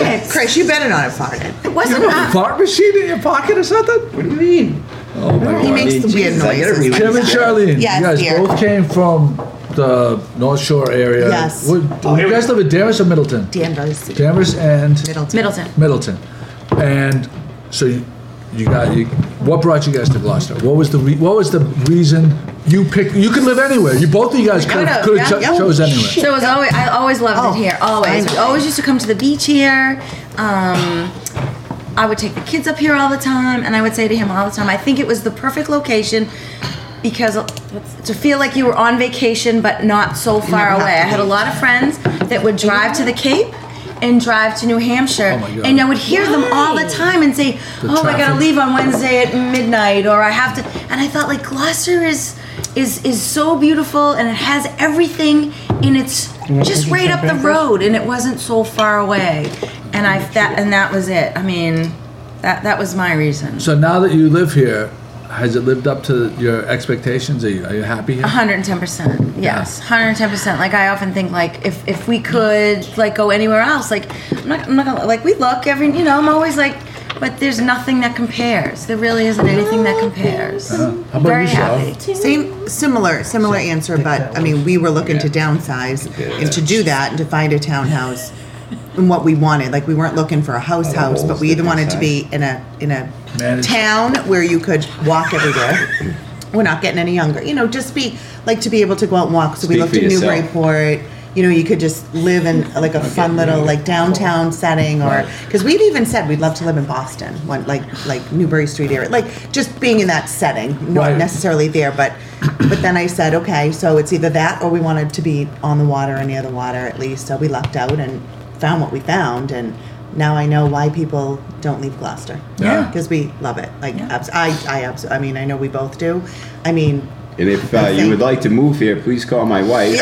farted. Chris, you better not have farted. It wasn't. A Uh, fart machine in your pocket or something? What do you mean? Oh my He God. makes the weird Jesus, I gotta noises. read Tim and Charlene, Yes, you guys dear. both came from the North Shore area. Yes. What, you guys live in Danvers or Middleton? Danvers. Danvers and Middleton. Middleton. Middleton. And so you, you got you. What brought you guys to Gloucester? What was the re, what was the reason you picked? You could live anywhere. You both of you guys could could've, could yeah. cho- Yeah. chose anywhere. So it was always, I always loved Oh, it here. Always. We always used to come to the beach here. Um, I would take the kids up here all the time, and I would say to him all the time, I think it was the perfect location because to feel like you were on vacation but not so far never have away. to I had a leave. lot of friends that would drive to the Cape and drive to New Hampshire, Oh my God. and I would hear them all the time and say, The "Oh, I gotta traffic. leave on Wednesday at midnight," or "I have to." And I thought, like, Gloucester is is is so beautiful, and it has everything in its just right up the road, and it wasn't so far away. And I that and that was it. I mean, that that was my reason. So now that you live here, has it lived up to your expectations? Are you, are you happy here? one hundred ten percent. Yes, one hundred ten percent. Like, I often think, like, if if we could, like, go anywhere else, like, I'm not, I'm not gonna, like, we look every, you know, I'm always like, but there's nothing that compares. There really isn't anything that compares. How about Very you, Shar? happy. Same, similar, similar answer, but I mean, we were looking to downsize and to do that and to find a townhouse and what we wanted. Like, we weren't looking for a house Oh, the house, but holes we either different wanted to be in a in a Managed. town where you could walk everywhere. We're not getting any younger, you know. Just be like to be able to go out and walk. So we Speak looked for at yourself. Newburyport. You know, you could just live in like a fun little like downtown setting, or because we'd even said we'd love to live in Boston, one like like Newbury Street area, like just being in that setting, not Right. necessarily there, but but then I said, okay, so it's either that or we wanted to be on the water or near the water at least. So we lucked out and found what we found, and now I know why people don't leave Gloucester. Yeah. because we love it. Like abs- I I abs- I mean I know we both do. I mean. And if uh, you would like to move here, please call my wife.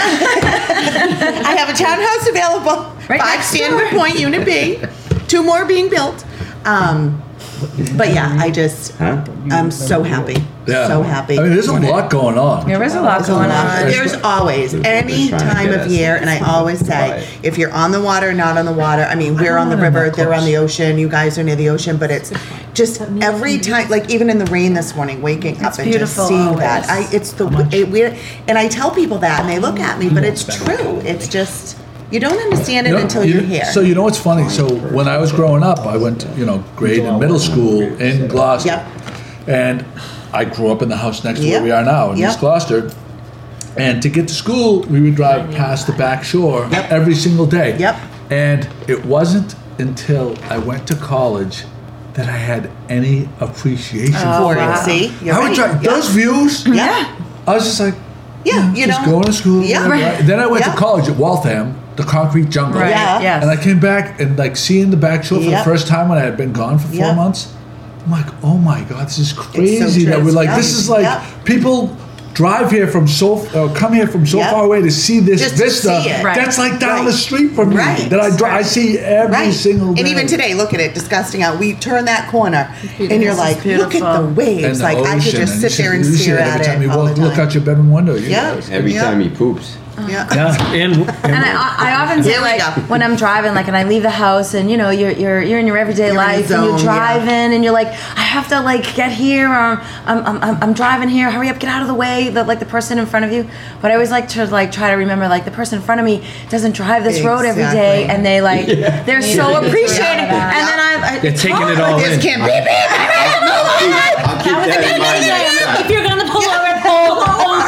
I have a townhouse available. Right Five next Stanwood Point, Unit B. Two more being built. Um, but yeah, I just, Huh? I'm so happy. Yeah. So happy. I mean, there's a lot going on. There is a lot There's a going lot. on. There's always They're- they're any trying to time get of us year, and I always buy say, it. if you're on the water, not on the water. I mean, we're on the river, they're on the ocean. You guys are near the ocean, but it's just every time, like even in the rain this morning, waking up It's and just beautiful seeing always. that. I, it's the it, weird, and I tell people that, and they look at me, but it's true. It's just you don't understand it You know, until you- you're here. So you know what's funny? So when I was growing up, I went to, you know, grade and middle school in Gloucester. Yep. And I grew up in the house next to Yep. where we are now in Yep. East Gloucester. And to get to school, we would drive past the back shore Yep. every single day. Yep. And it wasn't until I went to college that I had any appreciation for for it. it. See, you're I would right. drive Yeah. those views. Yeah. I was just like, Yeah, you just know. going to school. Yeah. whatever. Right. Then I went Yeah. to college at Waltham, the concrete jungle. Right. Yeah. Yes. And I came back and like seeing the back shore for Yep. the first time when I had been gone for four Yep. months. I'm like, oh my God, this is crazy true. that we're like, Yep. this is like Yep. people drive here from so uh, come here from so Yep. far away to see this Just to vista. see it. Right. That's like down Right. the street from me Right. that I drive. I see every Right. single day. And even today, look at it, disgusting out. We turn that corner, and you're This like, is look at the beautiful. waves. And the like I could ocean, just and sit you there see- and you see stare it at every time it you all walk, the look time. out your bedroom window. You Yeah. guys. Every Yeah. time he poops. Yeah. Yeah, and, And and I, I often say, Here we like, go. when I'm driving, like, and I leave the house, and you know, you're you're you're in your everyday You're in life, the and you're zone, yeah. driving, and you're like, I have to like get here, or I'm I'm, I'm I'm driving here. Hurry up, get out of the way, the, like the person in front of you. But I always like to like try to remember, like, the person in front of me doesn't drive this road every day, Exactly. and they like they're so appreciated. Yeah. And then I, I They're taking it oh, all like, in. This can't beep, beep, beep, beep, move on. I'll keep That was a that in good mind next idea. time. If you're gonna pull over, pull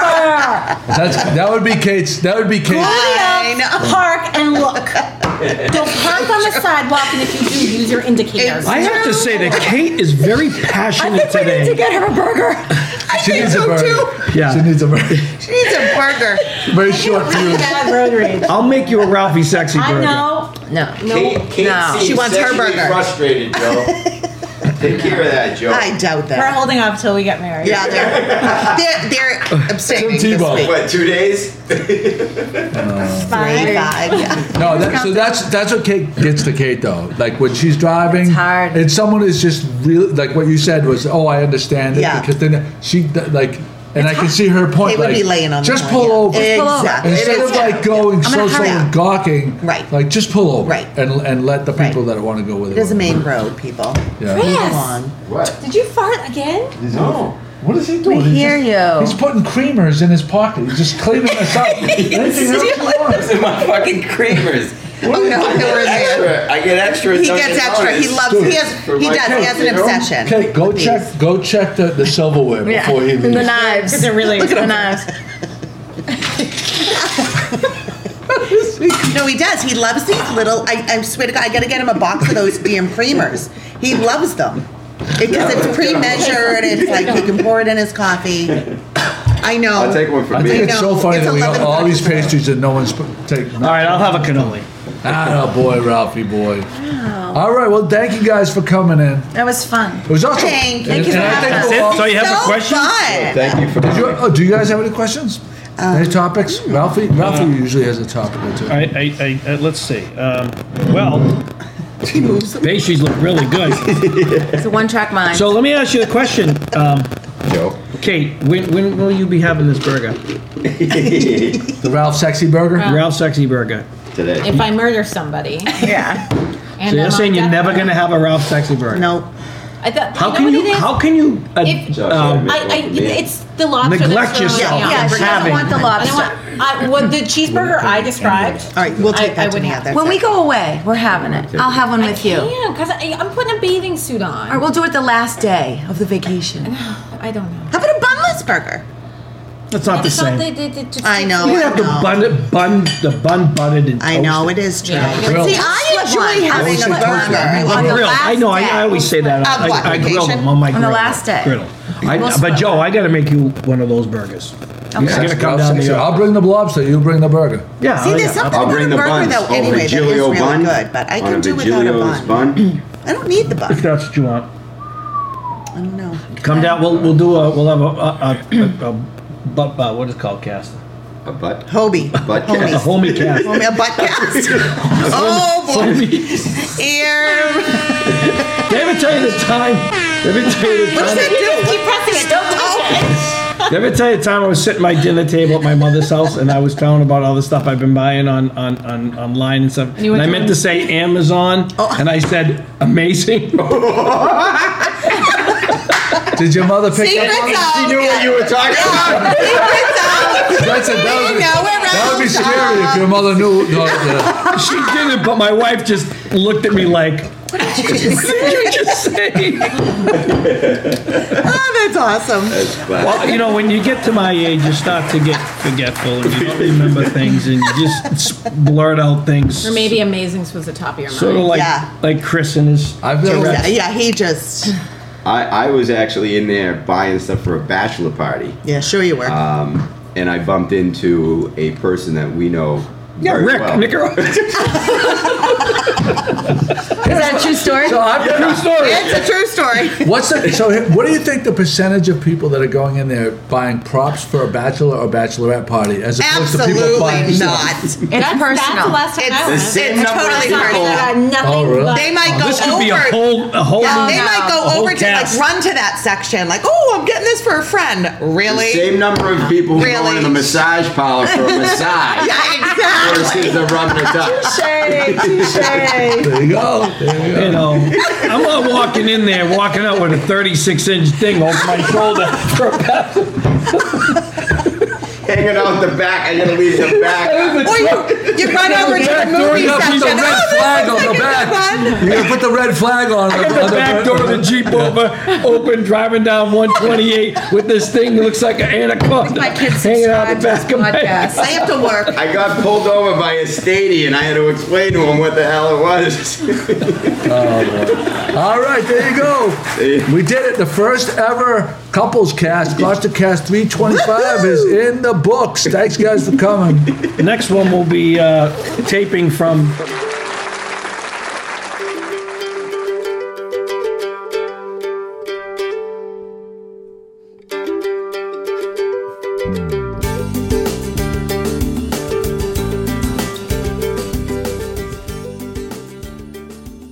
over. That's that would be Kate's. That would be Kate's. I know. Park and look. Don't park on the sidewalk, and if you do, use your indicators. I have to say that Kate is very passionate today. to get her a burger. She think needs a so, burger. too. Yeah. She needs a burger. She needs a burger. Very short fuse. Bad road rage. I'll make you a Ralphie sexy burger. I know. No, Kate, Kate No. seems She wants her sexually burger. frustrated, Joe. Take care of that, Joe. I doubt We're that. holding off till we get married. Yeah, they're they're, they're abstaining Tim this Tebow. week. What, two days? Fine. Grade five, yeah. No, that, so that's that's what Kate gets to Kate though. Like when she's driving, It's hard. and someone is just really like what you said was, oh, I understand it Yeah. because then she like and I can see her point. It would like, be laying on the just point, pull yeah. over. pull over. Exactly. It Instead is, of yeah. like going I'm so gonna so hurry and up. gawking, Right. like just pull over, Right. and and let the people Right. that want to go with it. It is a go. main road, people. Yeah. Move Yes. along. What? Did you fart again? No. What is he doing? We He's hear just- you. He's putting creamers in his pocket. He's just cleaning us out. Anything else you want? Those are my fucking creamers. Oh, no, they were in there. Extra. I get extra. He Dunkin' gets extra. He Donuts. loves. Dude, He has. for He my does. He has an kids, you know? obsession. Okay, go Please. check. Go check the, the silverware Yeah. before he And the leaves. knives. Because they're really the knives. No, he does. He loves these little. I, I swear to God, I gotta get him a box of those damn creamers. He loves them because it's pre-measured. It's like he can pour it in his coffee. I know. I'll take one for I me. think it's so No, funny it's that we got eleven all these bucks. pastries that no one's put- taking. All right, I'll have a cannoli. Ah, boy, Ralphie boy. All right, well, thank you guys for coming in. That was fun. It was also. Thank you. and- Thank you and for I having think us. we'll all- So you have so a question? fun. Thank you for Did you- coming. oh, do you guys have any questions? any topics? Ralphie, Ralphie usually has a topic or two. All right, I, I, uh, let's see. Um, well, He moves them. pastries look really good. It's a one-track mind. So let me ask you a question. Um, Joe. Kate, when, when will you be having this burger? The Ralph Sexy Burger. Ralph Sexy Burger. Today. If I murder somebody. yeah. And So you're I'm saying on you're death never row. going to have a Ralph Sexy Burger? No. I thought, How you know can what you? it is? How can you? Uh, If- um, I, I, it's the lobster. Neglect that's yourself throwing me Yeah, off. she doesn't having- want the I don't lobster. want. I, what the cheeseburger I described. All right, we'll take I- that I to wouldn't me. have. That's When it. we go away, we're having it. I'll have one I with you. All can't because I'm putting a bathing suit on. right, we'll do it the last day of the vacation. I don't know. How about a bunless burger? That's not the It's not- same. they- they- they just- I know. You I have the know. bun, bun, the bun buttered and I know toasted. it is true. Yeah. But Grilled. see, I enjoy having a Toasted. burger. I On love On it. the Grilled. I know. I, last I always say that. Of I, what, I, I grill vacation? them on my On the grill. last day. Griddle. I, We'll but split Joe, it. I got to make you one of those burgers. Okay. It's gonna That's come Ralph down to Sexy. you. I'll bring the lobster. You bring the burger. Yeah. See, oh, there's yeah. something I'll about bring a the burger buns. though. Oh, Anyway, that is Virgilio really bun. good. But I On can a do without a Virgilio's bun. bun. I don't need the If bun. that's what you want. I don't know. Come down. We'll we'll do a we'll have a a, a, a, a butt uh, what is it called cast A butt. Hobie. Butt a cast. homie cast. Homie, a butt cast. Oh boy. Ear. Did I ever tell you the time? Did I ever tell you the What does time? that do? Keep pressing it. Don't touch it. Did I ever tell you the time I was sitting at my dinner table at my mother's house and I was telling about all the stuff I've been buying on on, on online and stuff. And you And went I to meant them? to say Amazon and I said amazing. Did your mother pick Secrets up on it? out. She knew what you were talking about. Secrets out. That's a, that would We be, know it, that would be Ralph. scary if your mother knew. No, yeah. She didn't, but my wife just looked at me like, what did you just say? Oh, that's awesome. Well, you know, when you get to my age, you start to get forgetful and you don't remember things and you just s- blurt out things. Or maybe amazing's was the top of your mind. Sort of like, Yeah. like Chris and his I've never. Yeah, yeah, he just. I, I was actually in there buying stuff for a bachelor party, Yeah, sure you were. um, and I bumped into a person that we know Yeah, very Rick, well. Nicaragua. Is that a true story? So I've True never. story. It's a true story. What's the, so? What do you think the percentage of people that are going in there buying props for a bachelor or bachelorette party, as opposed to people buying Absolutely stuff? not. It's That's, personal. that's the last time It's I The went. same It's number totally of I people. got nothing Oh, really? but- They might go This could over. be a whole, a whole. Yeah, they no. might A go whole over to like cast. run to that section, like, oh, I'm getting this for a friend. The Really? same number of people who go Really? into the massage parlor for a massage Yeah, exactly. versus the rubbing it up. There you go. There you go. You know, I'm not walking in there, walking out with a thirty-six inch thing over my shoulder for a bath. Hanging out the back. I gotta leave the back. Or you, you run over to the Back door, movie you gotta section. put the red Oh, this flag looks on like the a back. good one. You gotta put the red flag on. I on got the back door of the Jeep over, open, driving down one twenty-eight with this thing that looks like an anaconda My kids hanging out subscribe the to this back of my podcast. I have to work. I got pulled over by a statey and I had to explain to him what the hell it was. All right, there you go. We did it. The first ever couples cast, Gloucester Cast three twenty-five, is in the books. Thanks, guys, for coming. The next one will be uh, taping from